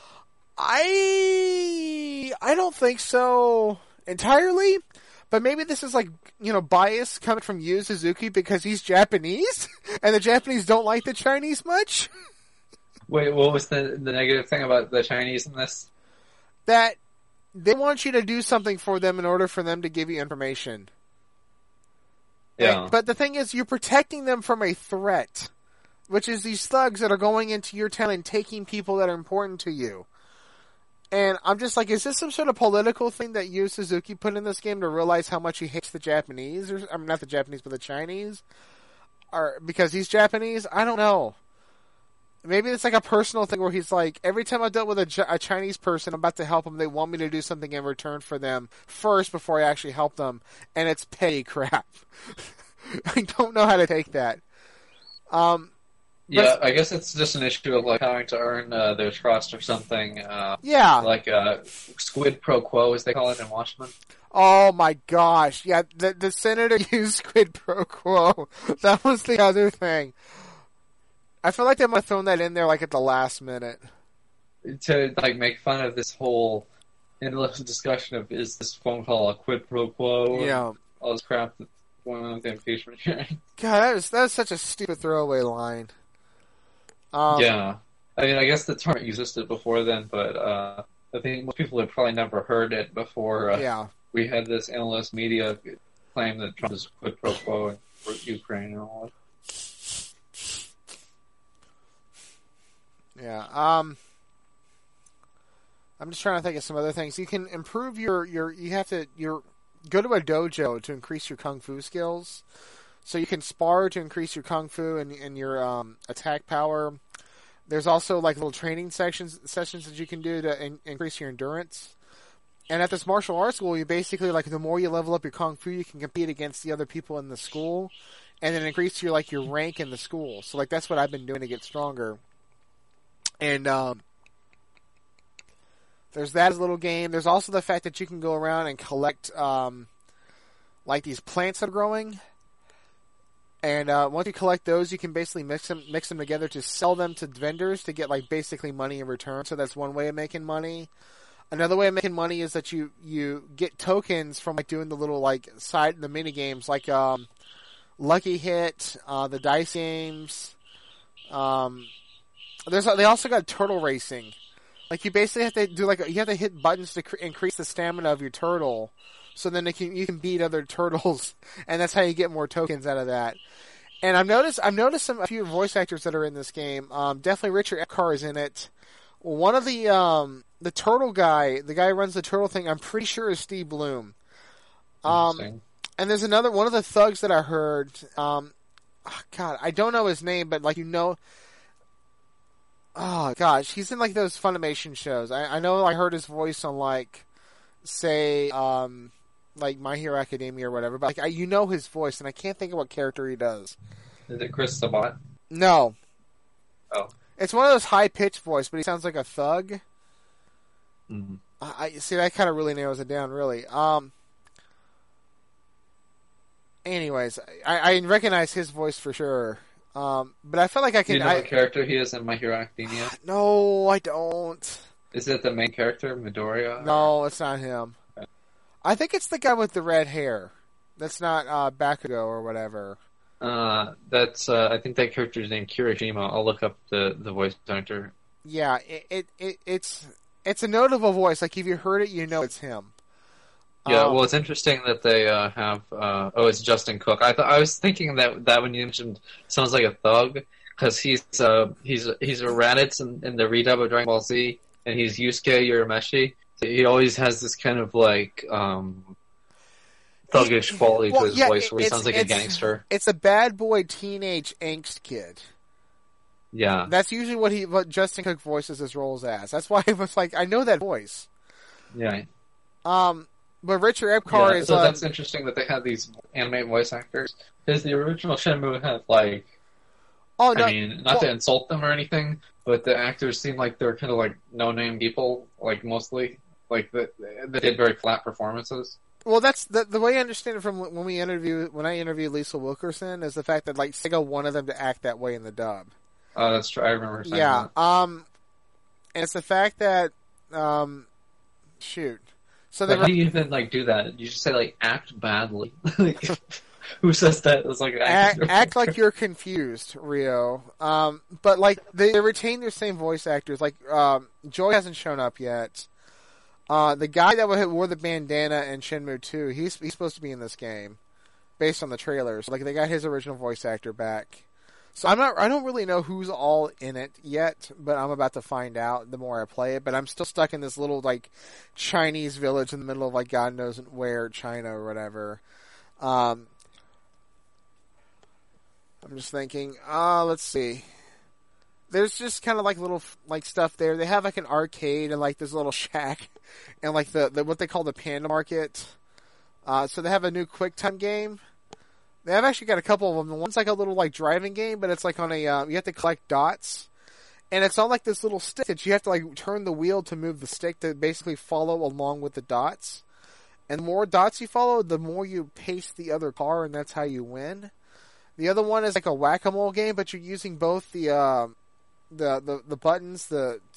I don't think so entirely, but maybe this is like, bias coming from Yu Suzuki because he's Japanese and the Japanese don't like the Chinese much. Wait, what was the negative thing about the Chinese in this? That they want you to do something for them in order for them to give you information. Yeah. Right? But the thing is, you're protecting them from a threat, which is these thugs that are going into your town and taking people that are important to you. And I'm just like, is this some sort of political thing that Yu Suzuki put in this game to realize how much he hates the Japanese? Not the Japanese, but the Chinese? Or because he's Japanese? I don't know. Maybe it's like a personal thing where he's like, every time I dealt with a Chinese person, I'm about to help them, they want me to do something in return for them first before I actually help them. And it's petty crap. I don't know how to take that. Yeah, I guess it's just an issue of like having to earn their trust or something. Yeah. Like squid pro quo, as they call it in Watchmen. Oh my gosh. Yeah, the senator used quid pro quo. That was the other thing. I feel like they might have thrown that in there like at the last minute. To like make fun of this whole endless discussion of, is this phone call a quid pro quo? Yeah. And all this crap that's going on with the impeachment hearing. God, that was such a stupid throwaway line. Yeah. I mean, I guess the term existed before then, but I think most people had probably never heard it before we had this analyst media claim that Trump is quid pro quo for Ukraine and all that. Yeah. I'm just trying to think of some other things. You can improve go to a dojo to increase your kung fu skills. So you can spar to increase your kung fu and your attack power. There's also like little training sessions that you can do to increase your endurance. And at this martial arts school, you basically, like, the more you level up your kung fu, you can compete against the other people in the school, and then increase your rank in the school. So like that's what I've been doing to get stronger. And there's that as a little game. There's also the fact that you can go around and collect like these plants that are growing. And once you collect those, you can basically mix them together to sell them to vendors to get like basically money in return. So that's one way of making money. Another way of making money is that you get tokens from like doing the little like the mini games like Lucky Hit, the dice games. They also got turtle racing. Like you basically have to do you have to hit buttons to increase the stamina of your turtle. So then you can beat other turtles, and that's how you get more tokens out of that. And I've noticed a few voice actors that are in this game. Definitely Richard Epcar is in it. One of the turtle guy, the guy who runs the turtle thing, I'm pretty sure is Steve Bloom. And there's one of the thugs that I heard. God, I don't know his name, but oh gosh, he's in like those Funimation shows. I know I heard his voice on like, say, like My Hero Academia or whatever, but like his voice, and I can't think of what character he does. Is it Chris Sabat? No. Oh. It's one of those high-pitched voice, but he sounds like a thug. Mm-hmm. I see, that kind of really narrows it down, really. Anyways, I recognize his voice for sure. But I feel like I can. Do you know what character he is in My Hero Academia? No, I don't. Is it the main character, Midoriya? No, it's not him. Okay. I think it's the guy with the red hair. That's not Bakugo or whatever. That's I think that character's named Kirishima. I'll look up the voice actor. Yeah, it's a notable voice. Like if you heard it, you know it's him. Yeah, well, it's interesting that they have. It's Justin Cook. I was thinking that when you mentioned sounds like a thug because he's a Raditz in the redub of Dragon Ball Z, and he's Yusuke Urameshi. So he always has this kind of like thuggish quality to his voice, where he sounds like a gangster. It's a bad boy teenage angst kid. Yeah, that's usually what Justin Cook voices his roles as. That's why I was like, I know that voice. Yeah. But Richard Epcar is. So that's interesting that they have these anime voice actors. Because the original Shenmue had like. Oh no! I mean, not to insult them or anything, but the actors seem like they're kind of like no-name people, like mostly, like they did very flat performances. Well, that's the way I understand it from when I interviewed Lisa Wilkerson is the fact that like Sega wanted them to act that way in the dub. Oh, that's true. I remember saying that. And it's the fact that shoot. So how do you even like do that? You just say like act badly. Like, who says that? It's like act like you're confused, Rio. But like they retain their same voice actors. Like Joy hasn't shown up yet. The guy that wore the bandana in Shenmue 2, he's supposed to be in this game, based on the trailers. Like they got his original voice actor back. So I don't really know who's all in it yet, but I'm about to find out the more I play it. But I'm still stuck in this little like Chinese village in the middle of like God knows where, China or whatever. I'm just thinking, let's see. There's just kind of like little like stuff there. They have like an arcade and like this little shack and like the what they call the Panda Market. So they have a new QuickTime game. They have actually got a couple of them. One's like a little like driving game, but it's like on a you have to collect dots, and it's on like this little stick that you have to like turn the wheel to move the stick to basically follow along with the dots. And the more dots you follow, the more you pace the other car, and that's how you win. The other one is like a whack-a-mole game, but you're using both the buttons,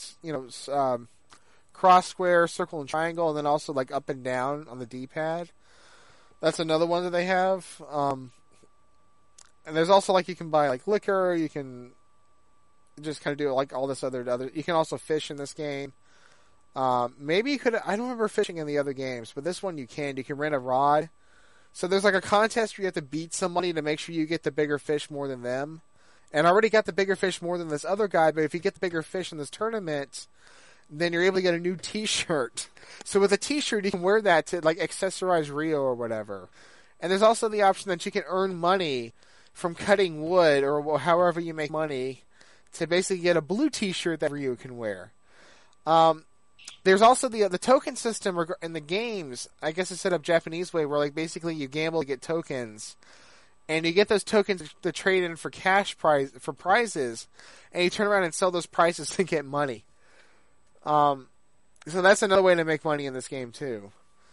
cross, square, circle, and triangle, and then also like up and down on the D-pad. That's another one that they have. And there's also like you can buy like liquor, you can just kind of do like all this other. You can also fish in this game. Maybe you could. I don't remember fishing in the other games, but this one you can. You can rent a rod. So there's like a contest where you have to beat somebody to make sure you get the bigger fish more than them. And I already got the bigger fish more than this other guy, but if you get the bigger fish in this tournament, then you're able to get a new T-shirt. So with a T-shirt, you can wear that to like accessorize Rio or whatever. And there's also the option that you can earn money from cutting wood or however you make money to basically get a blue T-shirt that Rio can wear. There's also the token system in the games. I guess it's set up Japanese way, where like basically you gamble to get tokens, and you get those tokens to trade in for prizes, and you turn around and sell those prizes to get money. So that's another way to make money in this game too.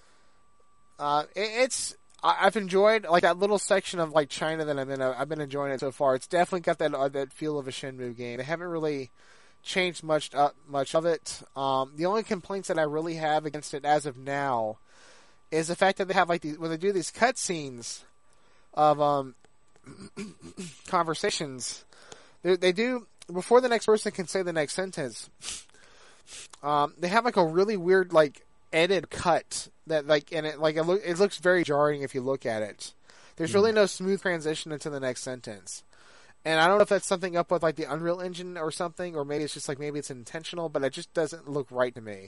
I've enjoyed like that little section of like China that I'm in. I've been enjoying it so far. It's definitely got that feel of a Shenmue game. They haven't really changed much of it. The only complaints that I really have against it as of now is the fact that they have like when they do these cutscenes of conversations, they do before the next person can say the next sentence. They have like a really weird like edited cut that like and it like it looks very jarring if you look at it. There's really no smooth transition into the next sentence. And I don't know if that's something up with like the Unreal Engine or something, or maybe it's just like maybe it's intentional, but it just doesn't look right to me.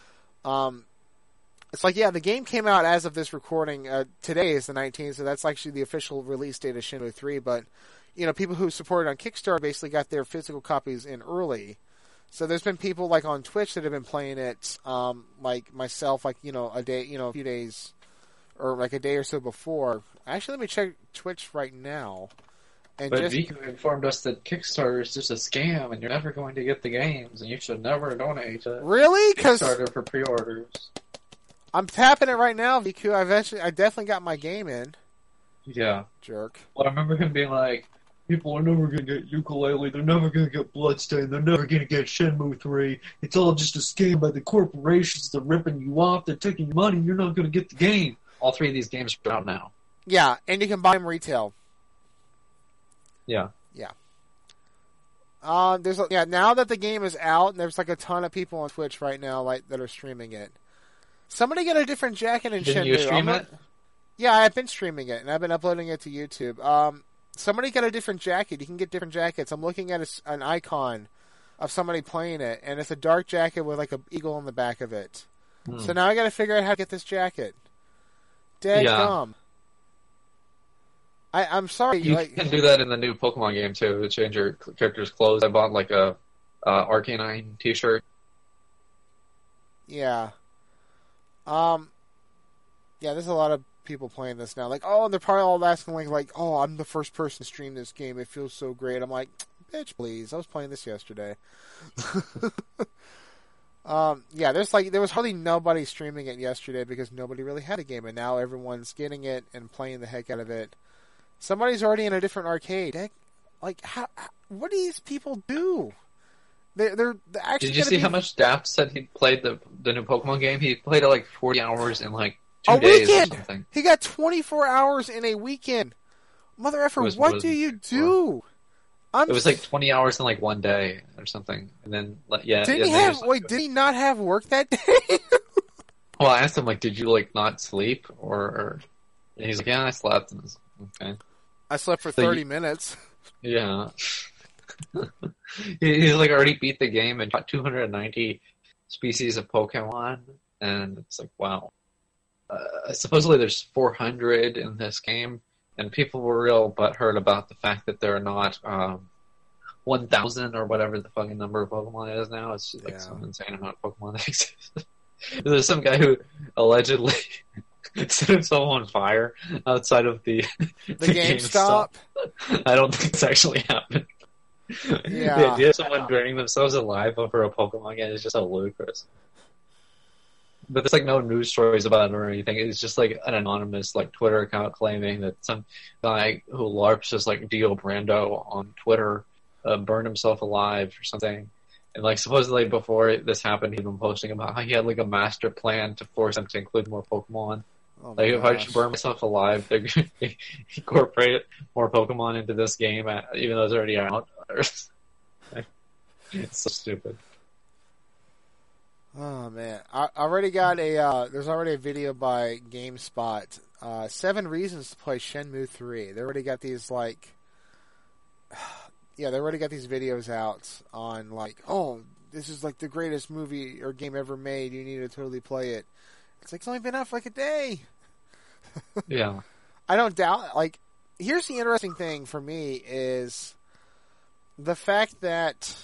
It's like, yeah, the game came out as of this recording. Today is the 19th, so that's actually the official release date of Shenmue 3. But you know, people who support it on Kickstarter basically got their physical copies in early. So there's been people like on Twitch that have been playing it, like myself, like a few days, or like a day or so before. Actually, let me check Twitch right now. But Viku informed us that Kickstarter is just a scam, and you're never going to get the games, and you should never donate to Kickstarter for pre-orders. I'm tapping it right now, Viku. I definitely got my game in. Yeah. Jerk. Well, I remember him being like, People are never gonna get Yooka-Laylee, they're never gonna get Bloodstained, they're never gonna get Shenmue 3. It's all just a scam by the corporations. They're ripping you off, they're taking your money, you're not gonna get the game. All three of these games are out now. Yeah, and you can buy them retail. Yeah. Yeah. Now that the game is out, there's like a ton of people on Twitch right now like that are streaming it. Somebody get a different jacket in Shenmue. Didn't you stream it? Yeah, I've been streaming it, and I've been uploading it to YouTube. Somebody got a different jacket. You can get different jackets. I'm looking at an icon of somebody playing it, and it's a dark jacket with like an eagle on the back of it. So now I got to figure out how to get this jacket. Dadgum. I'm sorry. You can do that in the new Pokemon game too. To change your character's clothes. I bought like a Arcanine T-shirt. Yeah. Yeah. There's a lot of people playing this now. Like, oh, and they're probably all asking like, oh, I'm the first person to stream this game. It feels so great. I'm like, bitch, please. I was playing this yesterday. Yeah. There was hardly nobody streaming it yesterday because nobody really had a game, and now everyone's getting it and playing the heck out of it. Somebody's already in a different arcade. Like, what do these people do? They're actually. Did you see how much Daft said he played the new Pokemon game? He played it like 40 hours in like 2 days weekend. Or something. He got 24 hours in a weekend. Mother effer, what do you do? It was like 20 hours in like 1 day or something, and then did he not have work that day? Well, I asked him like, did you like not sleep or? And he's like, yeah, I slept. And I was like, okay. I slept for 30 minutes. Yeah. He's like already beat the game and got 290 species of Pokemon, and it's like, wow. Supposedly there's 400 in this game, and people were real butthurt about the fact that there are not 1,000 or whatever the fucking number of Pokemon is now. It's just like some insane amount of Pokemon that exist. There's some guy who allegedly set himself on fire outside of the GameStop. I don't think it's actually happened. Yeah. The idea of someone burning themselves alive over a Pokemon game is just so ludicrous. But there's like no news stories about it or anything. It's just like an anonymous like Twitter account claiming that some guy who LARPs as like Dio Brando on Twitter burned himself alive or something. And like supposedly before this happened, he'd been posting about how he had like a master plan to force him to include more Pokemon. Oh like if I should burn myself alive, they're going to incorporate more Pokemon into this game, even though it's already out. It's so stupid. Oh man, I already got a. There's already a video by GameSpot. 7 reasons to play Shenmue 3. They already got these like. Yeah, they already got these videos out on like, oh, this is like the greatest movie or game ever made. You need to totally play it. It's like it's only been out for like a day. Yeah. I don't doubt. Like, here's the interesting thing for me is the fact that.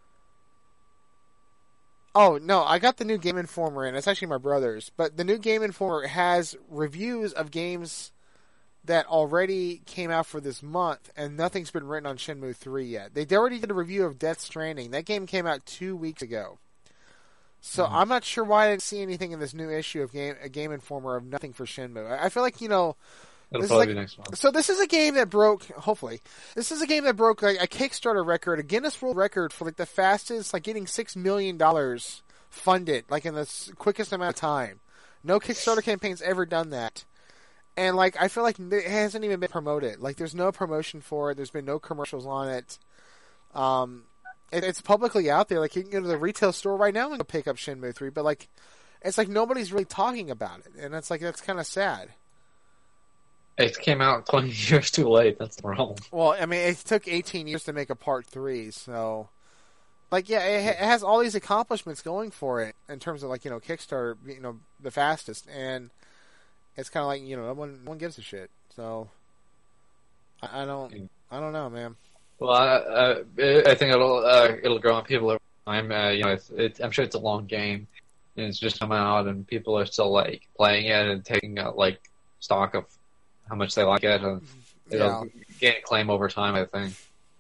Oh, no, I got the new Game Informer in. It's actually my brother's. But the new Game Informer has reviews of games that already came out for this month, and nothing's been written on Shenmue 3 yet. They already did a review of Death Stranding. That game came out 2 weeks ago. So I'm not sure why I didn't see anything in this new issue of Game Informer of nothing for Shenmue. I feel like, it'll probably be next month. So this is a game that broke, hopefully, this is a game that broke like a Kickstarter record, a Guinness World Record for like the fastest, like getting $6 million funded, like in the quickest amount of time. No Kickstarter campaign's ever done that. And like, I feel like it hasn't even been promoted. Like there's no promotion for it. There's been no commercials on it. It's publicly out there. Like you can go to the retail store right now and go pick up Shenmue 3, but like, it's like nobody's really talking about it. And it's like, that's kind of sad. It came out 20 years too late. That's the problem. Well, I mean, it took 18 years to make a part 3, so... Like, yeah, it has all these accomplishments going for it in terms of, like, Kickstarter, the fastest, and it's kind of like, no one gives a shit, so... I don't know, man. Well, I think it'll grow on people over time. I'm sure it's a long game, and it's just come out, and people are still, like, playing it and taking, like, stock of how much they like it, and it'll gain acclaim over time, I think.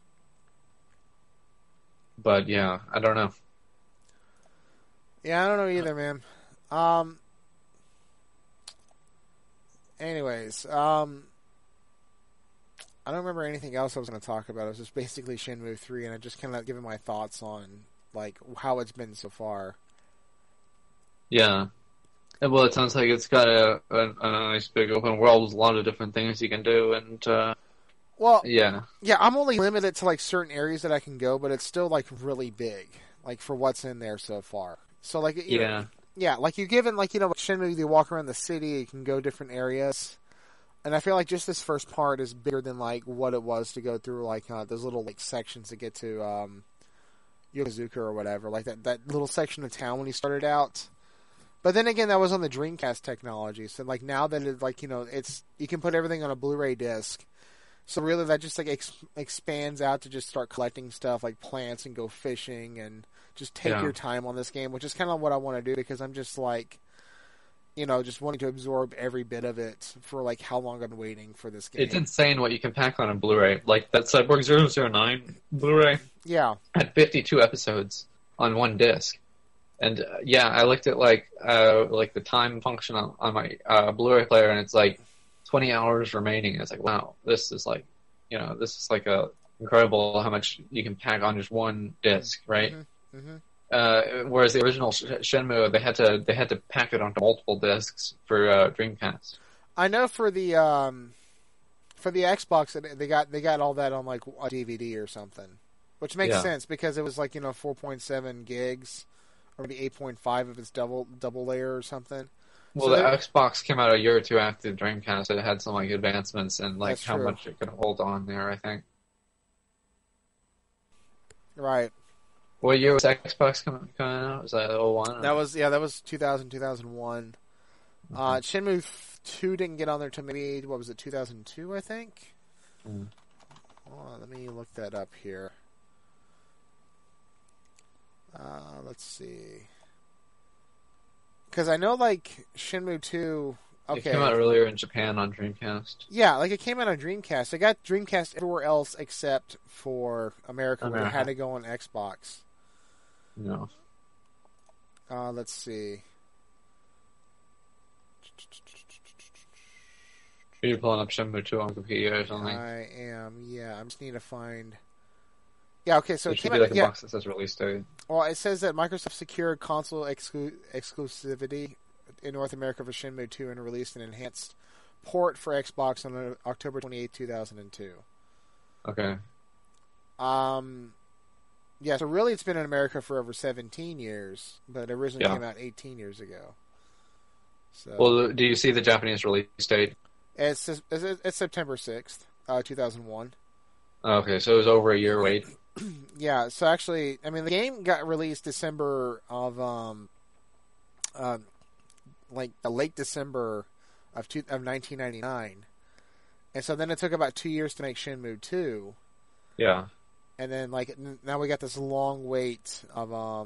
But yeah, I don't know. Yeah, I don't know either, man. Anyways, I don't remember anything else I was going to talk about. It was just basically Shenmue 3, and I just kind of given my thoughts on like how it's been so far. Yeah. Well, it sounds like it's got a nice big open world with a lot of different things you can do, and yeah, I'm only limited to like certain areas that I can go, but it's still like really big, like for what's in there so far. So like you know, like you given like Shenmue, you walk around the city, you can go different areas. And I feel like just this first part is bigger than like what it was to go through like those little like sections to get to Yokozuka or whatever, like that little section of town when you started out. But then again, that was on the Dreamcast technology, so like now that it like it's you can put everything on a Blu-ray disc, so really that just like expands out to just start collecting stuff like plants and go fishing and just take your time on this game, which is kind of what I want to do because I'm just like. Just wanting to absorb every bit of it for like how long I'm waiting for this game. It's insane what you can pack on a Blu-ray. Like that Cyborg 009 Blu-ray had 52 episodes on one disc. And I looked at like the time function on my Blu-ray player, and it's like 20 hours remaining. It's like, wow, this is like incredible how much you can pack on just one disc, right? Mm-hmm. Mm-hmm. Whereas the original Shenmue, they had to pack it onto multiple discs for Dreamcast. I know for the Xbox, they got all that on like a DVD or something, which makes sense because it was like 4.7 gigs or maybe 8.5 if it's double layer or something. Well, so the Xbox came out a year or two after the Dreamcast. So it had some like advancements and like how much it could hold on there. I think. Right. What year was Xbox coming out? Was that 01? That was 2000, 2001. Shenmue 2 didn't get on there till maybe, 2002, I think? Mm. Hold on, let me look that up here. Let's see. Because I know, like, Shenmue 2... Okay. It came out earlier in Japan on Dreamcast. Yeah, like it came out on Dreamcast. It got Dreamcast everywhere else except for America. Where it had to go on Xbox. No. Let's see. Are you pulling up Shenmue 2 on Wikipedia or something? I am, yeah. I just need to find... Yeah, okay, so it should be like a box that says release date. Well, it says that Microsoft secured console exclusivity in North America for Shenmue 2 and released an enhanced port for Xbox on October 28, 2002. Okay. Yeah, so really it's been in America for over 17 years, but it originally came out 18 years ago. So, well, do you see the Japanese release date? It's September 6th, 2001. Okay, so it was over a year wait. Yeah, so actually, I mean, the game got released December of, like, late December of 1999. And so then it took about 2 years to make Shenmue 2. Yeah. And then, like, now we got this long wait of,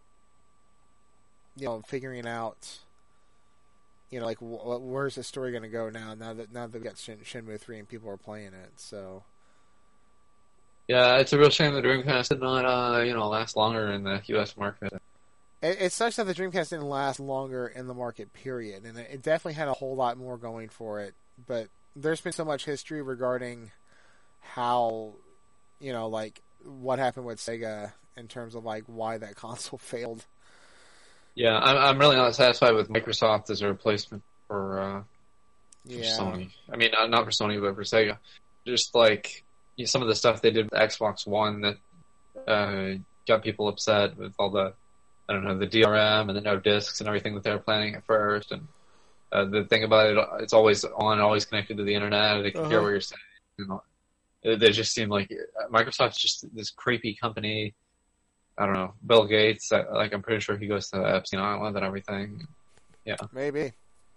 figuring out, like, where's the story going to go now that we got Shenmue 3 and people are playing it, so... Yeah, it's a real shame the Dreamcast did not, last longer in the U.S. market. It sucks that the Dreamcast didn't last longer in the market, period. And it definitely had a whole lot more going for it. But there's been so much history regarding how, like, what happened with Sega in terms of, like, why that console failed. Yeah, I'm really not satisfied with Microsoft as a replacement for Sony. I mean, not for Sony, but for Sega. Just, like... some of the stuff they did with Xbox One that got people upset with all the, the DRM and the no discs and everything that they were planning at first. And the thing about it, it's always on, always connected to the internet. They can hear what you're saying. They just seem like Microsoft's just this creepy company. I don't know. Bill Gates, I'm pretty sure he goes to Epstein Island and everything. Yeah. Maybe.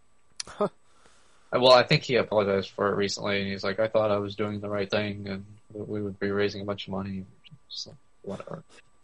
Well, I think he apologized for it recently, and he's like, I thought I was doing the right thing, and we would be raising a bunch of money. Just like, whatever.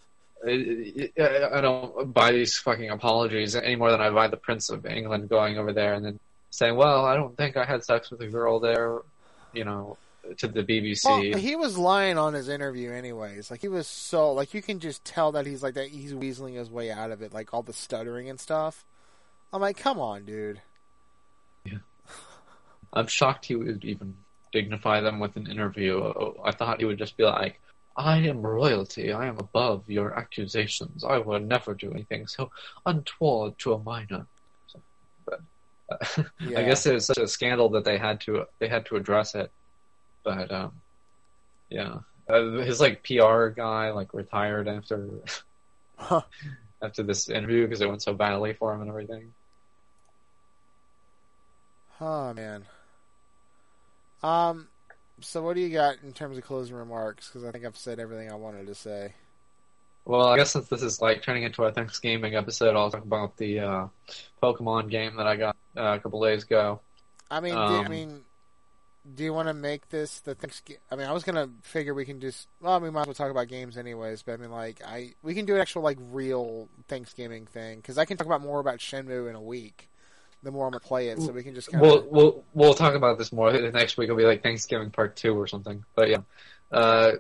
I don't buy these fucking apologies any more than I buy the Prince of England going over there and then saying, well, I don't think I had sex with a girl there, to the BBC. Well, he was lying on his interview anyways. Like, he was so... Like, you can just tell that he's like that. He's weaseling his way out of it, like all the stuttering and stuff. I'm like, come on, dude. Yeah. I'm shocked he would even dignify them with an interview. I thought he would just be like, I am royalty. I am above your accusations. I will never do anything so untoward to a minor. But Yeah. I guess it was such a scandal that they had to address it. But yeah, his like PR guy like retired after after this interview because it went so badly for him and everything. Oh man. So what do you got in terms of closing remarks? Because I think I've said everything I wanted to say. Well, I guess since this is like turning into a Thanksgiving episode, I'll talk about the Pokemon game that I got a couple days ago. I mean, do you want to make this the Thanksgiving? I mean, I was gonna figure we can just. Well, we might as well talk about games anyways. But I mean, like, we can do an actual like real Thanksgiving thing because I can talk about more about Shenmue in a week. The more I'm gonna play it, so we can just kind of. We'll talk about this more. The next week will be like Thanksgiving Part 2 or something. But yeah, I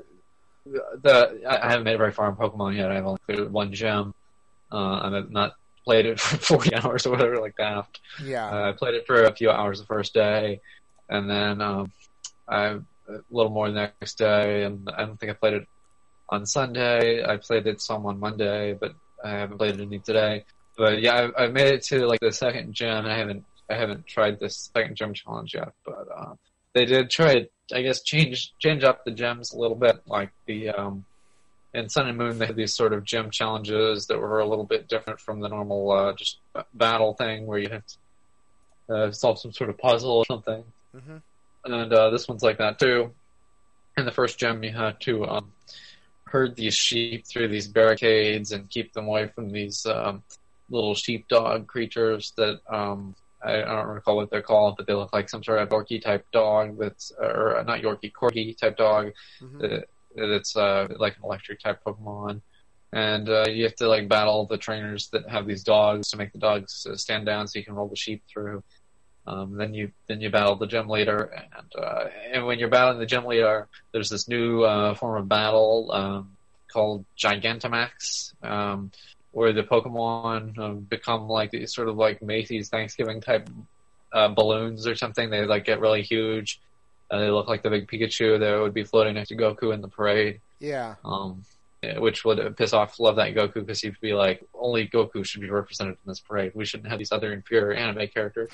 haven't made it very far in Pokemon yet. I've only cleared one gem. I've not played it for 40 hours or whatever like that. Yeah. I played it for a few hours the first day, and then a little more the next day, and I don't think I played it on Sunday. I played it some on Monday, but I haven't played it any today. But yeah, I've made it to like the second gym. I haven't tried this second gym challenge yet, but they did try, I guess, change up the gyms a little bit. Like the in Sun and Moon, they had these sort of gym challenges that were a little bit different from the normal just battle thing, where you have to solve some sort of puzzle or something. Mm-hmm. And this one's like that too. In the first gym, you had to herd these sheep through these barricades and keep them away from these little sheepdog creatures that I don't recall what they're called, but they look like some sort of Yorkie type dog or not Yorkie, Corgi type dog. Mm-hmm. That's like an electric type Pokemon. And you have to like battle the trainers that have these dogs to make the dogs stand down so you can roll the sheep through. Then you battle the gym leader, and when you're battling the gym leader, there's this new form of battle called Gigantamax, where the Pokemon become like these sort of like Macy's Thanksgiving type balloons or something. They like get really huge. They look like the big Pikachu that would be floating next to Goku in the parade. Yeah. Which would piss off Love That Goku because he'd be like, only Goku should be represented in this parade. We shouldn't have these other inferior anime characters.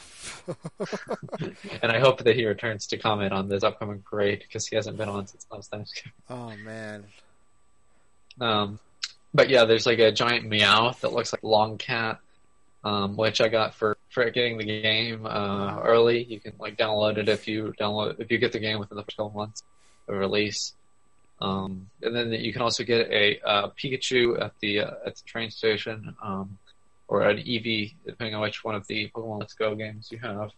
And I hope that he returns to comment on this upcoming parade because he hasn't been on since last Thanksgiving. Oh man. But yeah, there's like a giant Meowth that looks like a long cat, which I got for getting the game early. You can like download it if you get the game within the first couple months of release. And then you can also get a Pikachu at the train station, or an Eevee, depending on which one of the Pokemon Let's Go games you have.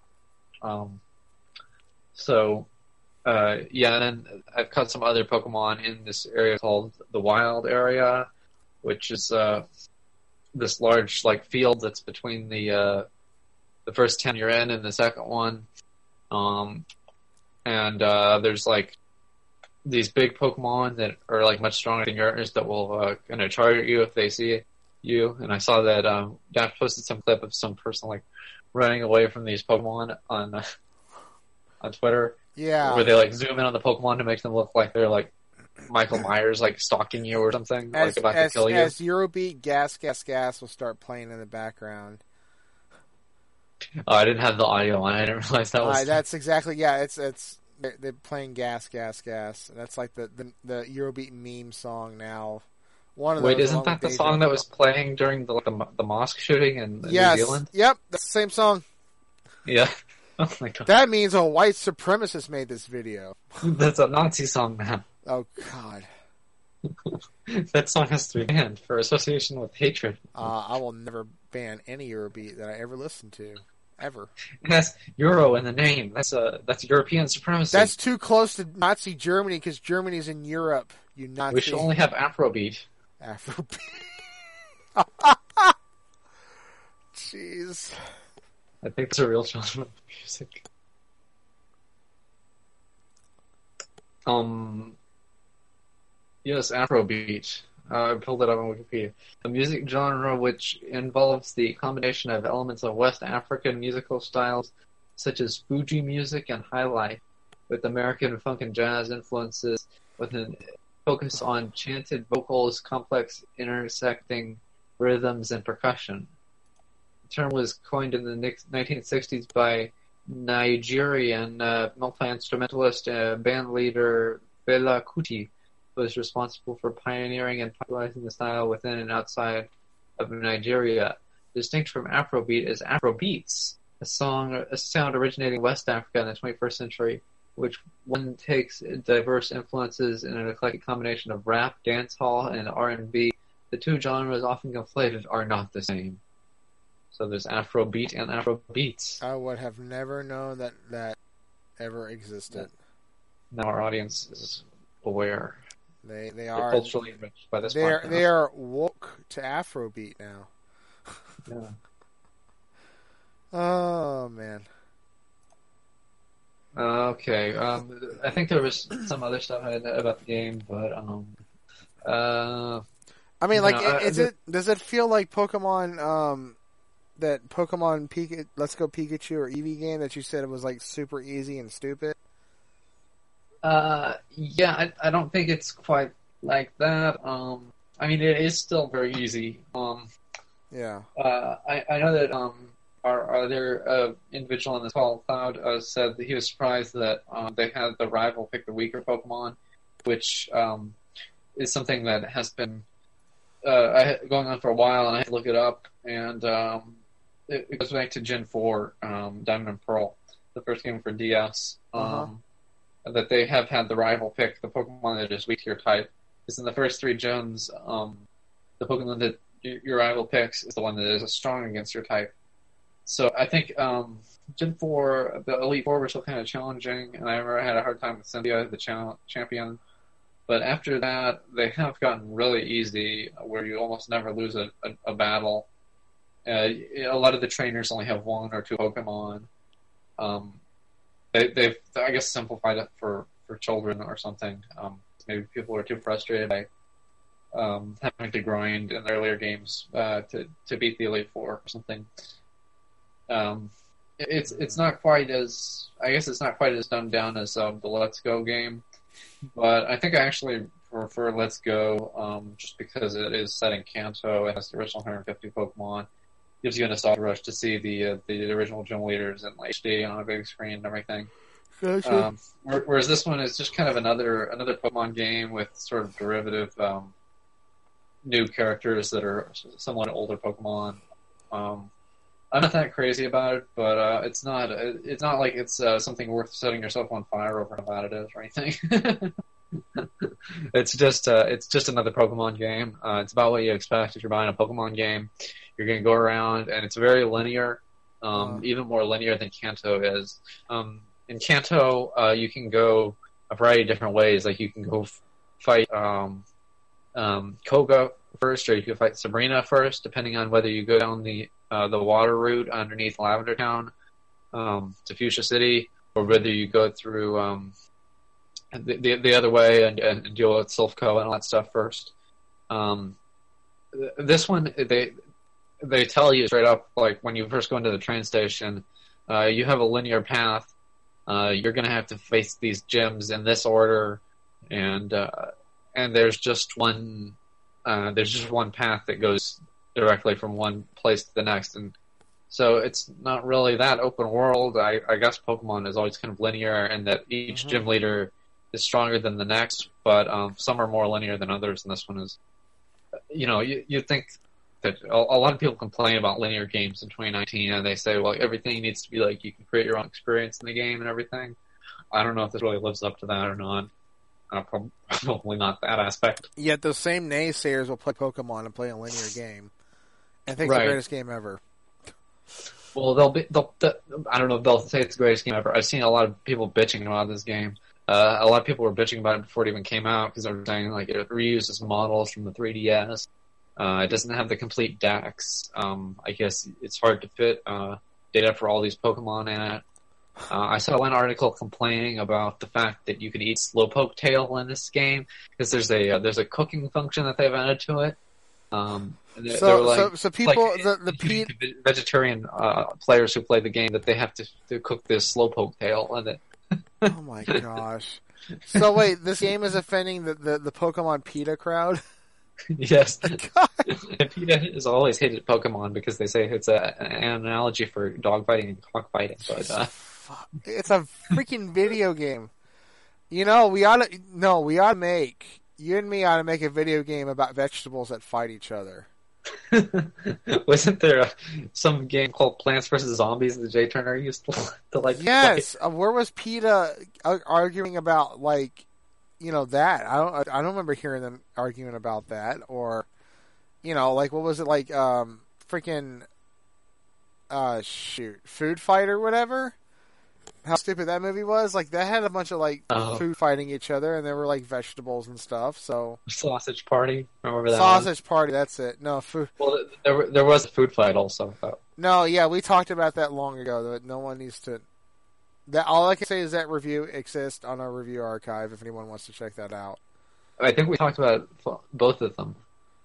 Yeah, and then I've caught some other Pokemon in this area called the Wild Area, which is this large like field that's between the first town you're in and the second one. And there's like these big Pokemon that are like much stronger than yours that will kind of target you if they see you. And I saw that Dash posted some clip of some person like running away from these Pokemon on Twitter. Yeah. Where they like zoom in on the Pokemon to make them look like they're like Michael Myers like stalking you or something, like about to kill you. As Eurobeat Gas will start playing in the background. Oh, I didn't have the audio on. I didn't realize that was. That's exactly it's they're playing Gas. That's like the Eurobeat meme song now. Wait, isn't that the song that was playing during the mosque shooting in New Zealand? Yep, that's the same song. Yeah. Oh my god. That means a white supremacist made this video. That's a Nazi song, man. Oh god. That song has to be banned for association with hatred. I will never ban any Eurobeat that I ever listen to. Ever. And that's Euro in the name. That's European supremacy. That's too close to Nazi Germany because Germany's in Europe. You Nazi. We should only have Afrobeat. Afrobeat. Jeez. I think it's a real genre of music. Yes, Afrobeat. I pulled it up on Wikipedia. A music genre which involves the combination of elements of West African musical styles such as Fuji music and high life. with American funk and jazz influences, with an focus on chanted vocals, complex intersecting rhythms, and percussion. The term was coined in the 1960s by Nigerian multi-instrumentalist band leader Fela Kuti, who was responsible for pioneering and popularizing the style within and outside of Nigeria. Distinct from Afrobeat is Afrobeats, a sound originating in West Africa in the 21st century, which one takes diverse influences in an eclectic combination of rap, dancehall, and R&B. The two genres, often conflated, are not the same. So there's Afrobeat and Afrobeats. I would have never known that ever existed. Now our audience is aware. They are culturally enriched by this. They are woke to Afrobeat now. Yeah. Oh man. Okay. I think there was some other stuff about the game, but I mean, like, does it feel like Pokemon? That Pokemon Let's Go Pikachu or Eevee game that you said it was like super easy and stupid? Yeah, I don't think it's quite like that. I mean, it is still very easy. Yeah. I know that our other individual in this call, Cloud, said that he was surprised that they had the rival pick the weaker Pokemon, which is something that has been going on for a while, and I had to look it up, and it goes back to Gen 4, Diamond and Pearl, the first game for DS, that they have had the rival pick the Pokemon that is weak to your type. Because in the first 3 gens, the Pokemon that your rival picks is the one that is strong against your type. So I think Gen 4, the Elite Four were still kind of challenging, and I remember I had a hard time with Cynthia, the champion. But after that, they have gotten really easy, where you almost never lose a battle. A lot of the trainers only have 1 or 2 Pokemon. They've, I guess, simplified it for children or something. Maybe people are too frustrated by having to grind in the earlier games to beat the Elite Four or something. It's not quite as, I guess it's not quite as dumbed down as the Let's Go game, but I think I actually prefer Let's Go just because it is set in Kanto. It has the original 150 Pokemon. Gives you a nostalgia rush to see the original gym leaders in HD on a big screen and everything. Gotcha. Whereas this one is just kind of another Pokemon game with sort of derivative new characters that are somewhat older Pokemon. I'm not that crazy about it, but it's not like it's something worth setting yourself on fire over how bad it is or anything. It's just another Pokemon game. It's about what you expect if you're buying a Pokemon game. You're going to go around, and it's very linear, even more linear than Kanto is. In Kanto, you can go a variety of different ways. Like you can go fight Koga first, or you can fight Sabrina first, depending on whether you go down the water route underneath Lavender Town to Fuchsia City, or whether you go through the other way and deal with Silph and all that stuff first. This one, they tell you straight up, like when you first go into the train station, you have a linear path. You're going to have to face these gyms in this order, and there's just one path that goes directly from one place to the next, and so it's not really that open world. I guess Pokemon is always kind of linear, and that each gym leader is stronger than the next, but some are more linear than others, and this one is, you think that a lot of people complain about linear games in 2019, and they say, well, everything needs to be like you can create your own experience in the game and everything. I don't know if this really lives up to that or not. Probably not that aspect. Yet those same naysayers will play Pokemon and play a linear game and think it's the greatest game ever. Well, I don't know if they'll say it's the greatest game ever. I've seen a lot of people bitching about this game. A lot of people were bitching about it before it even came out because they were saying like it reuses models from the 3DS. It doesn't have the complete dex. I guess it's hard to fit data for all these Pokemon in it. I saw one article complaining about the fact that you can eat Slowpoke tail in this game because there's a cooking function that they've added to it. So people, like, the vegetarian players who play the game, that they have to cook this Slowpoke tail, and Oh my gosh. So wait, this game is offending the Pokemon PETA crowd? Yes. God. And PETA has always hated Pokemon because they say it's an analogy for dogfighting and cockfighting. But It's a freaking video game. You know, we ought to make, you and me ought to make a video game about vegetables that fight each other. wasn't there some game called Plants vs. Zombies that Jay Turner used to like? Yes. Where was PETA arguing about, like, you know, that? I don't remember hearing them arguing about that. Or, you know, like, what was it, like, freaking, Food Fight or whatever? How stupid that movie was. Like, that had a bunch of, like, food fighting each other, and there were, like, vegetables and stuff, so... Sausage Party? Remember that Sausage Party, that's it. No, food... Well, there was a food fight also, though. No, yeah, we talked about that long ago, that no one needs to... All I can say is that review exists on our review archive, if anyone wants to check that out. I think we talked about both of them.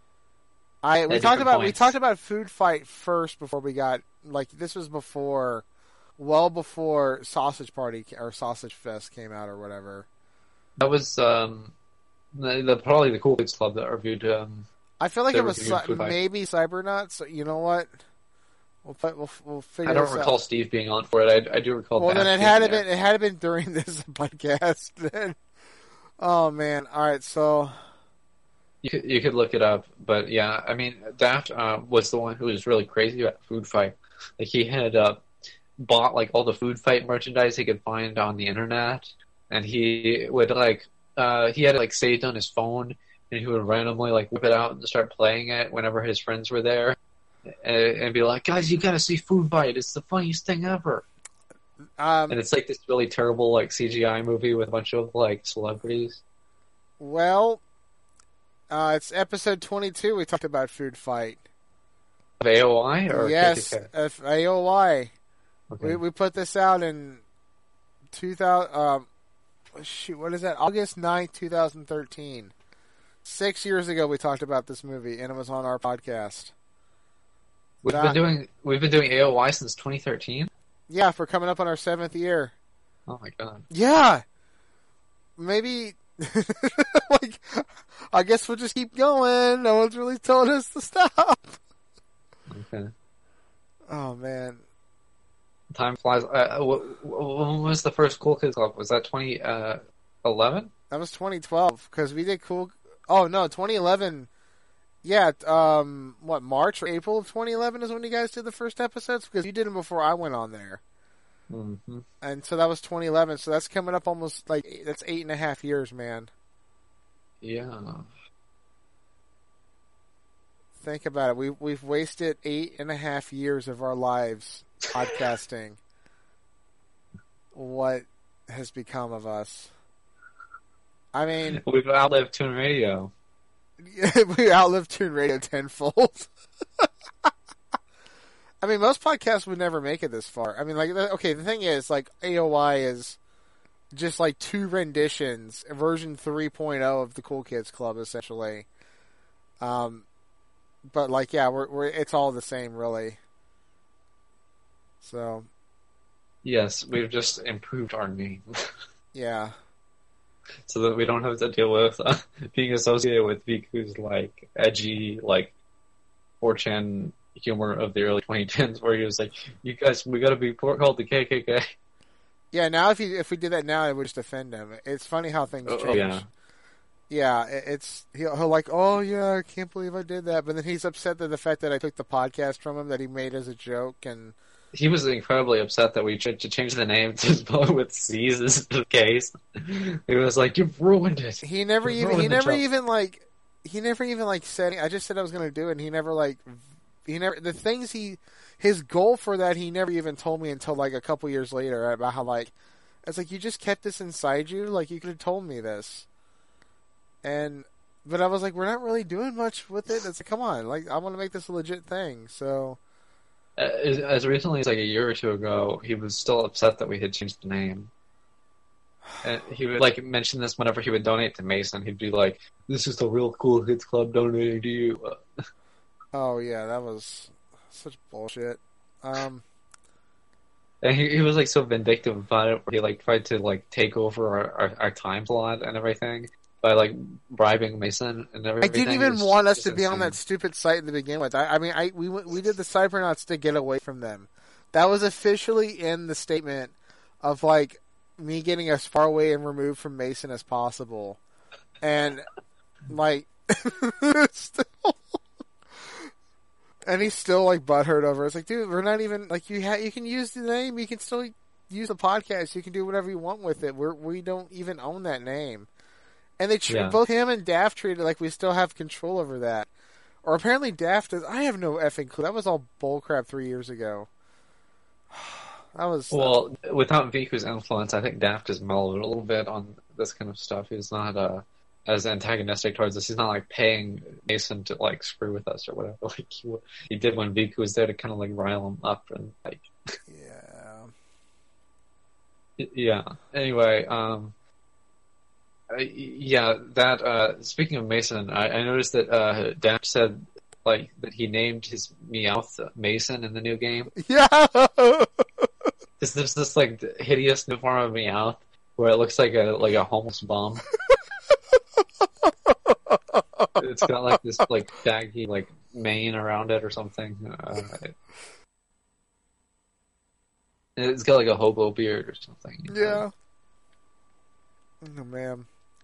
We talked about Food Fight first before we got... Like, this was before... Well before Sausage Party or Sausage Fest came out or whatever. That was probably the Cool Kids Club that reviewed. I feel like it was maybe Cybernauts. So you know what? We'll figure. I don't recall Steve being on for it. I do recall. Well, then it had been during this podcast. Then, oh man! All right, so you could look it up, but yeah, I mean, Daft was the one who was really crazy about Food Fight. Like he had bought like all the Food Fight merchandise he could find on the internet, and he would he had it like saved on his phone, and he would randomly like whip it out and start playing it whenever his friends were there, and be like, "Guys, you gotta see Food Fight! It's the funniest thing ever." And it's like this really terrible like CGI movie with a bunch of like celebrities. Well, it's episode 22. We talked about Food Fight. Of AOI or yes, KKK? of AOI. Okay. We put this out in 2000. What is that? August 9th, 2013. 6 years ago, we talked about this movie, and it was on our podcast. We've been doing AOI since 2013. Yeah, we're coming up on our 7th year. Oh my god. Yeah, maybe. Like, I guess we'll just keep going. No one's really told us to stop. Okay. Oh man. Time flies. When was the first Cool Kids Club? Was that 2011? That was 2012 because we did Cool. Oh no, 2011. Yeah, March or April of 2011 is when you guys did the first episodes because you did them before I went on there. Mm-hmm. And so that was 2011. So that's coming up almost like that's 8.5 years, man. Yeah. Think about it. We've wasted 8.5 years of our lives podcasting. What has become of us? I mean, we've outlived Toon Radio. We outlived Toon Radio tenfold. I mean, most podcasts would never make it this far. I mean, like, okay, the thing is, like, AOI is just like 2 renditions, version 3.0 of the Cool Kids Club, essentially. But like, yeah, we're it's all the same, really. So. Yes, we've just improved our name. Yeah. So that we don't have to deal with being associated with Viku's like edgy, like 4chan humor of the early 2010s, where he was like, "You guys, we got to be called the KKK." Yeah, now if we did that now, it would just offend him. It's funny how things change. Oh, yeah. Yeah, he'll like, oh yeah, I can't believe I did that, but then he's upset at the fact that I took the podcast from him that he made as a joke, and he was incredibly upset that we tried to change the name to spell with C's as the case. He was like, "You've ruined it." He never even said. I just said I was going to do it, and his goal for that he never even told me until like a couple years later about how like it's like you just kept this inside you, like you could have told me this. But I was like, we're not really doing much with it. It's like, come on, like I want to make this a legit thing. So, as recently as like a year or two ago, he was still upset that we had changed the name. And he would like mention this whenever he would donate to Mason. He'd be like, "This is the real Cool Kids Club donating to you." Oh yeah, that was such bullshit. And he was like so vindictive about it. Where he like tried to like take over our time slot and everything by like bribing Mason and everything. I didn't even want us to be insane. on that stupid site to begin with. We did the Cybernauts to get away from them. That was officially in the statement of like me getting as far away and removed from Mason as possible, and like still. And he's still like butthurt over it. It's like, dude, we're not even like you can use the name, you can still use the podcast, you can do whatever you want with it. We don't even own that name. And they both him and Daft treated like we still have control over that. Or apparently Daft does. I have no effing clue. That was all bullcrap 3 years ago. Without Viku's influence, I think Daft has mellowed a little bit on this kind of stuff. He's not as antagonistic towards us. He's not like paying Mason to like screw with us or whatever. Like he did when Viku was there to kind of like rile him up and like. Yeah. Anyway, speaking of Mason, I noticed that Daft said like that he named his Meowth Mason in the new game. Yeah. There's this like hideous new form of Meowth where it looks like a homeless bum. It's got like this like daggy like mane around it or something. It's got like a hobo beard or something. Yeah. Oh man.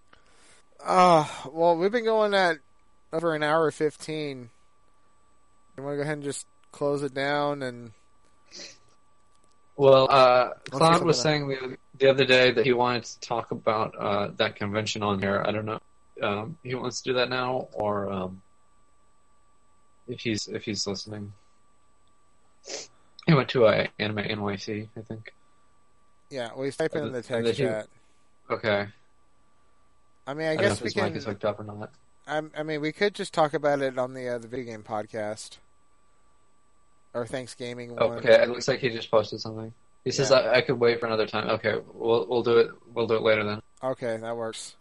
Well, we've been going at over an hour 15. You want to go ahead and just close it down and? Well, Cloud was saying the other day that he wanted to talk about that convention on here. I don't know. He wants to do that now, or if he's listening. He went to Anime NYC, I think. Yeah, well, he's typing in the text chat. Okay. I mean, I guess we can. Mic is hooked up or not. I mean, we could just talk about it on the video game podcast or Thanksgiving one. Okay, it looks like he just posted something. He says I could wait for another time. Okay, we'll do it. We'll do it later then. Okay, that works.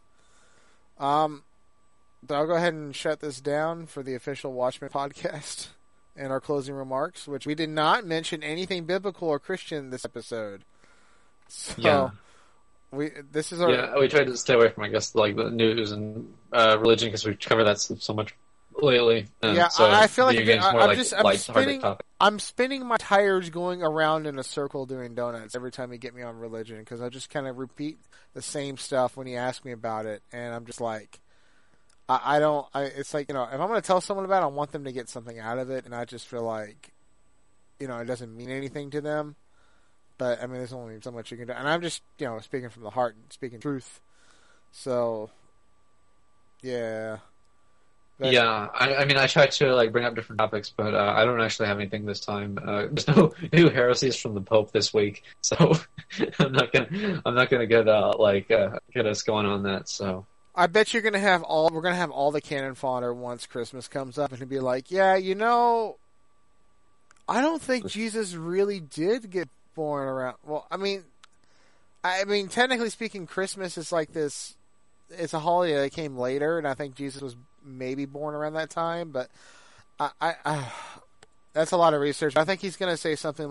But I'll go ahead and shut this down for the official Watchmen podcast and our closing remarks, which we did not mention anything biblical or Christian this episode. So we tried to stay away from, I guess, like the news and religion because we've covered that so much lately. So I feel like I'm spinning my tires going around in a circle doing donuts every time you get me on religion because I just kind of repeat the same stuff when you ask me about it, and I'm just like, it's like, if I'm going to tell someone about it, I want them to get something out of it, and I just feel like, it doesn't mean anything to them. But, I mean, there's only so much you can do. And I'm just, speaking from the heart and speaking truth. So, yeah. But, I mean, I tried to like bring up different topics, but I don't actually have anything this time. There's no new heresies from the Pope this week, so I'm not gonna get us going on that. So I bet we're gonna have all the cannon fodder once Christmas comes up, and it'll be like, I don't think Jesus really did get born around. Well, I mean, technically speaking, Christmas is like this. It's a holiday that came later, and I think Jesus was maybe born around that time. But I that's a lot of research. I think he's going to say something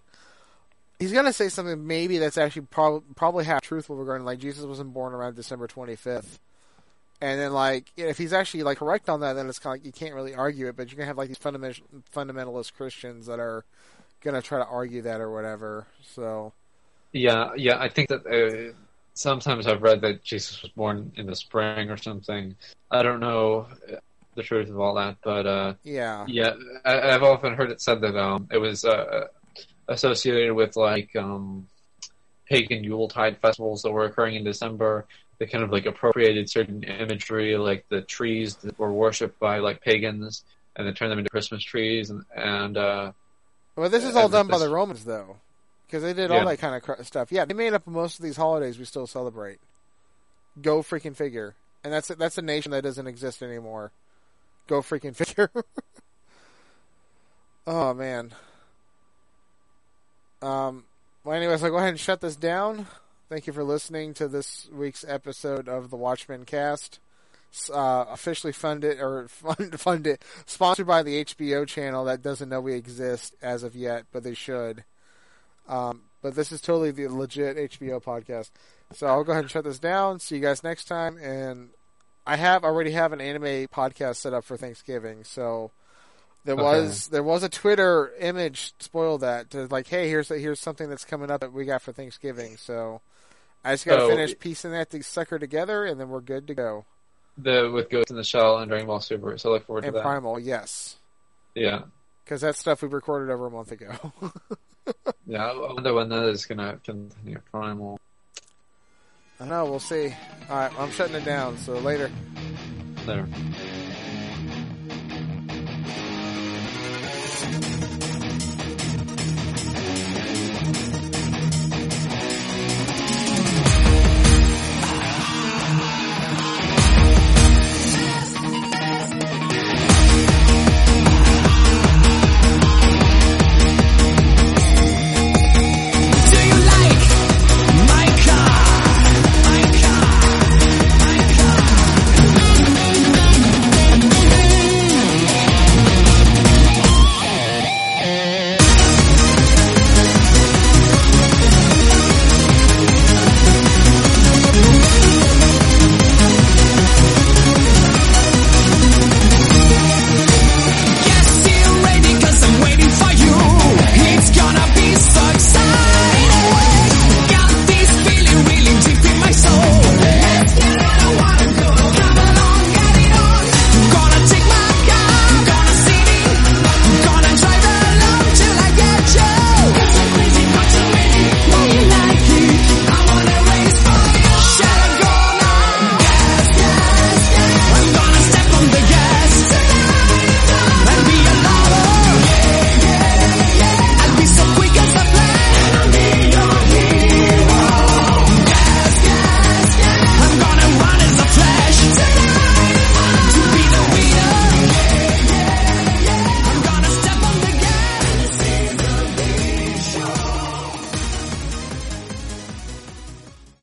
maybe that's actually probably half truthful regarding like Jesus wasn't born around December 25th. And then like if he's actually like correct on that, then it's kind of like you can't really argue it. But you're going to have like these fundamentalist Christians that are going to try to argue that or whatever. So yeah, I think that. Sometimes I've read that Jesus was born in the spring or something. I don't know the truth of all that, but I've often heard it said that it was associated with like pagan Yuletide festivals that were occurring in December. They kind of like appropriated certain imagery, like the trees that were worshipped by like pagans, and then turned them into Christmas trees. And well, this is all done by the Romans, though. Because they did all that kind of stuff. Yeah, they made up most of these holidays we still celebrate. Go freaking figure. And that's a nation that doesn't exist anymore. Go freaking figure. Oh, man. Well, anyways, I'll go ahead and shut this down. Thank you for listening to this week's episode of the Watchmen Cast. Officially sponsored by the HBO channel that doesn't know we exist as of yet, but they should. But this is totally the legit HBO podcast. So I'll go ahead and shut this down. See you guys next time. And I already have an anime podcast set up for Thanksgiving. So there was a Twitter image spoil that to like, hey, here's something that's coming up that we got for Thanksgiving. So I just got to finish piecing that sucker together, and then we're good to go. With Ghost in the Shell and Dragon Ball Super. So I look forward to that. And Primal, yes. Yeah. Because that's stuff we recorded over a month ago. Yeah, I wonder when that is going to continue. Primal. I don't know, we'll see. Alright, I'm shutting it down, so later. Later.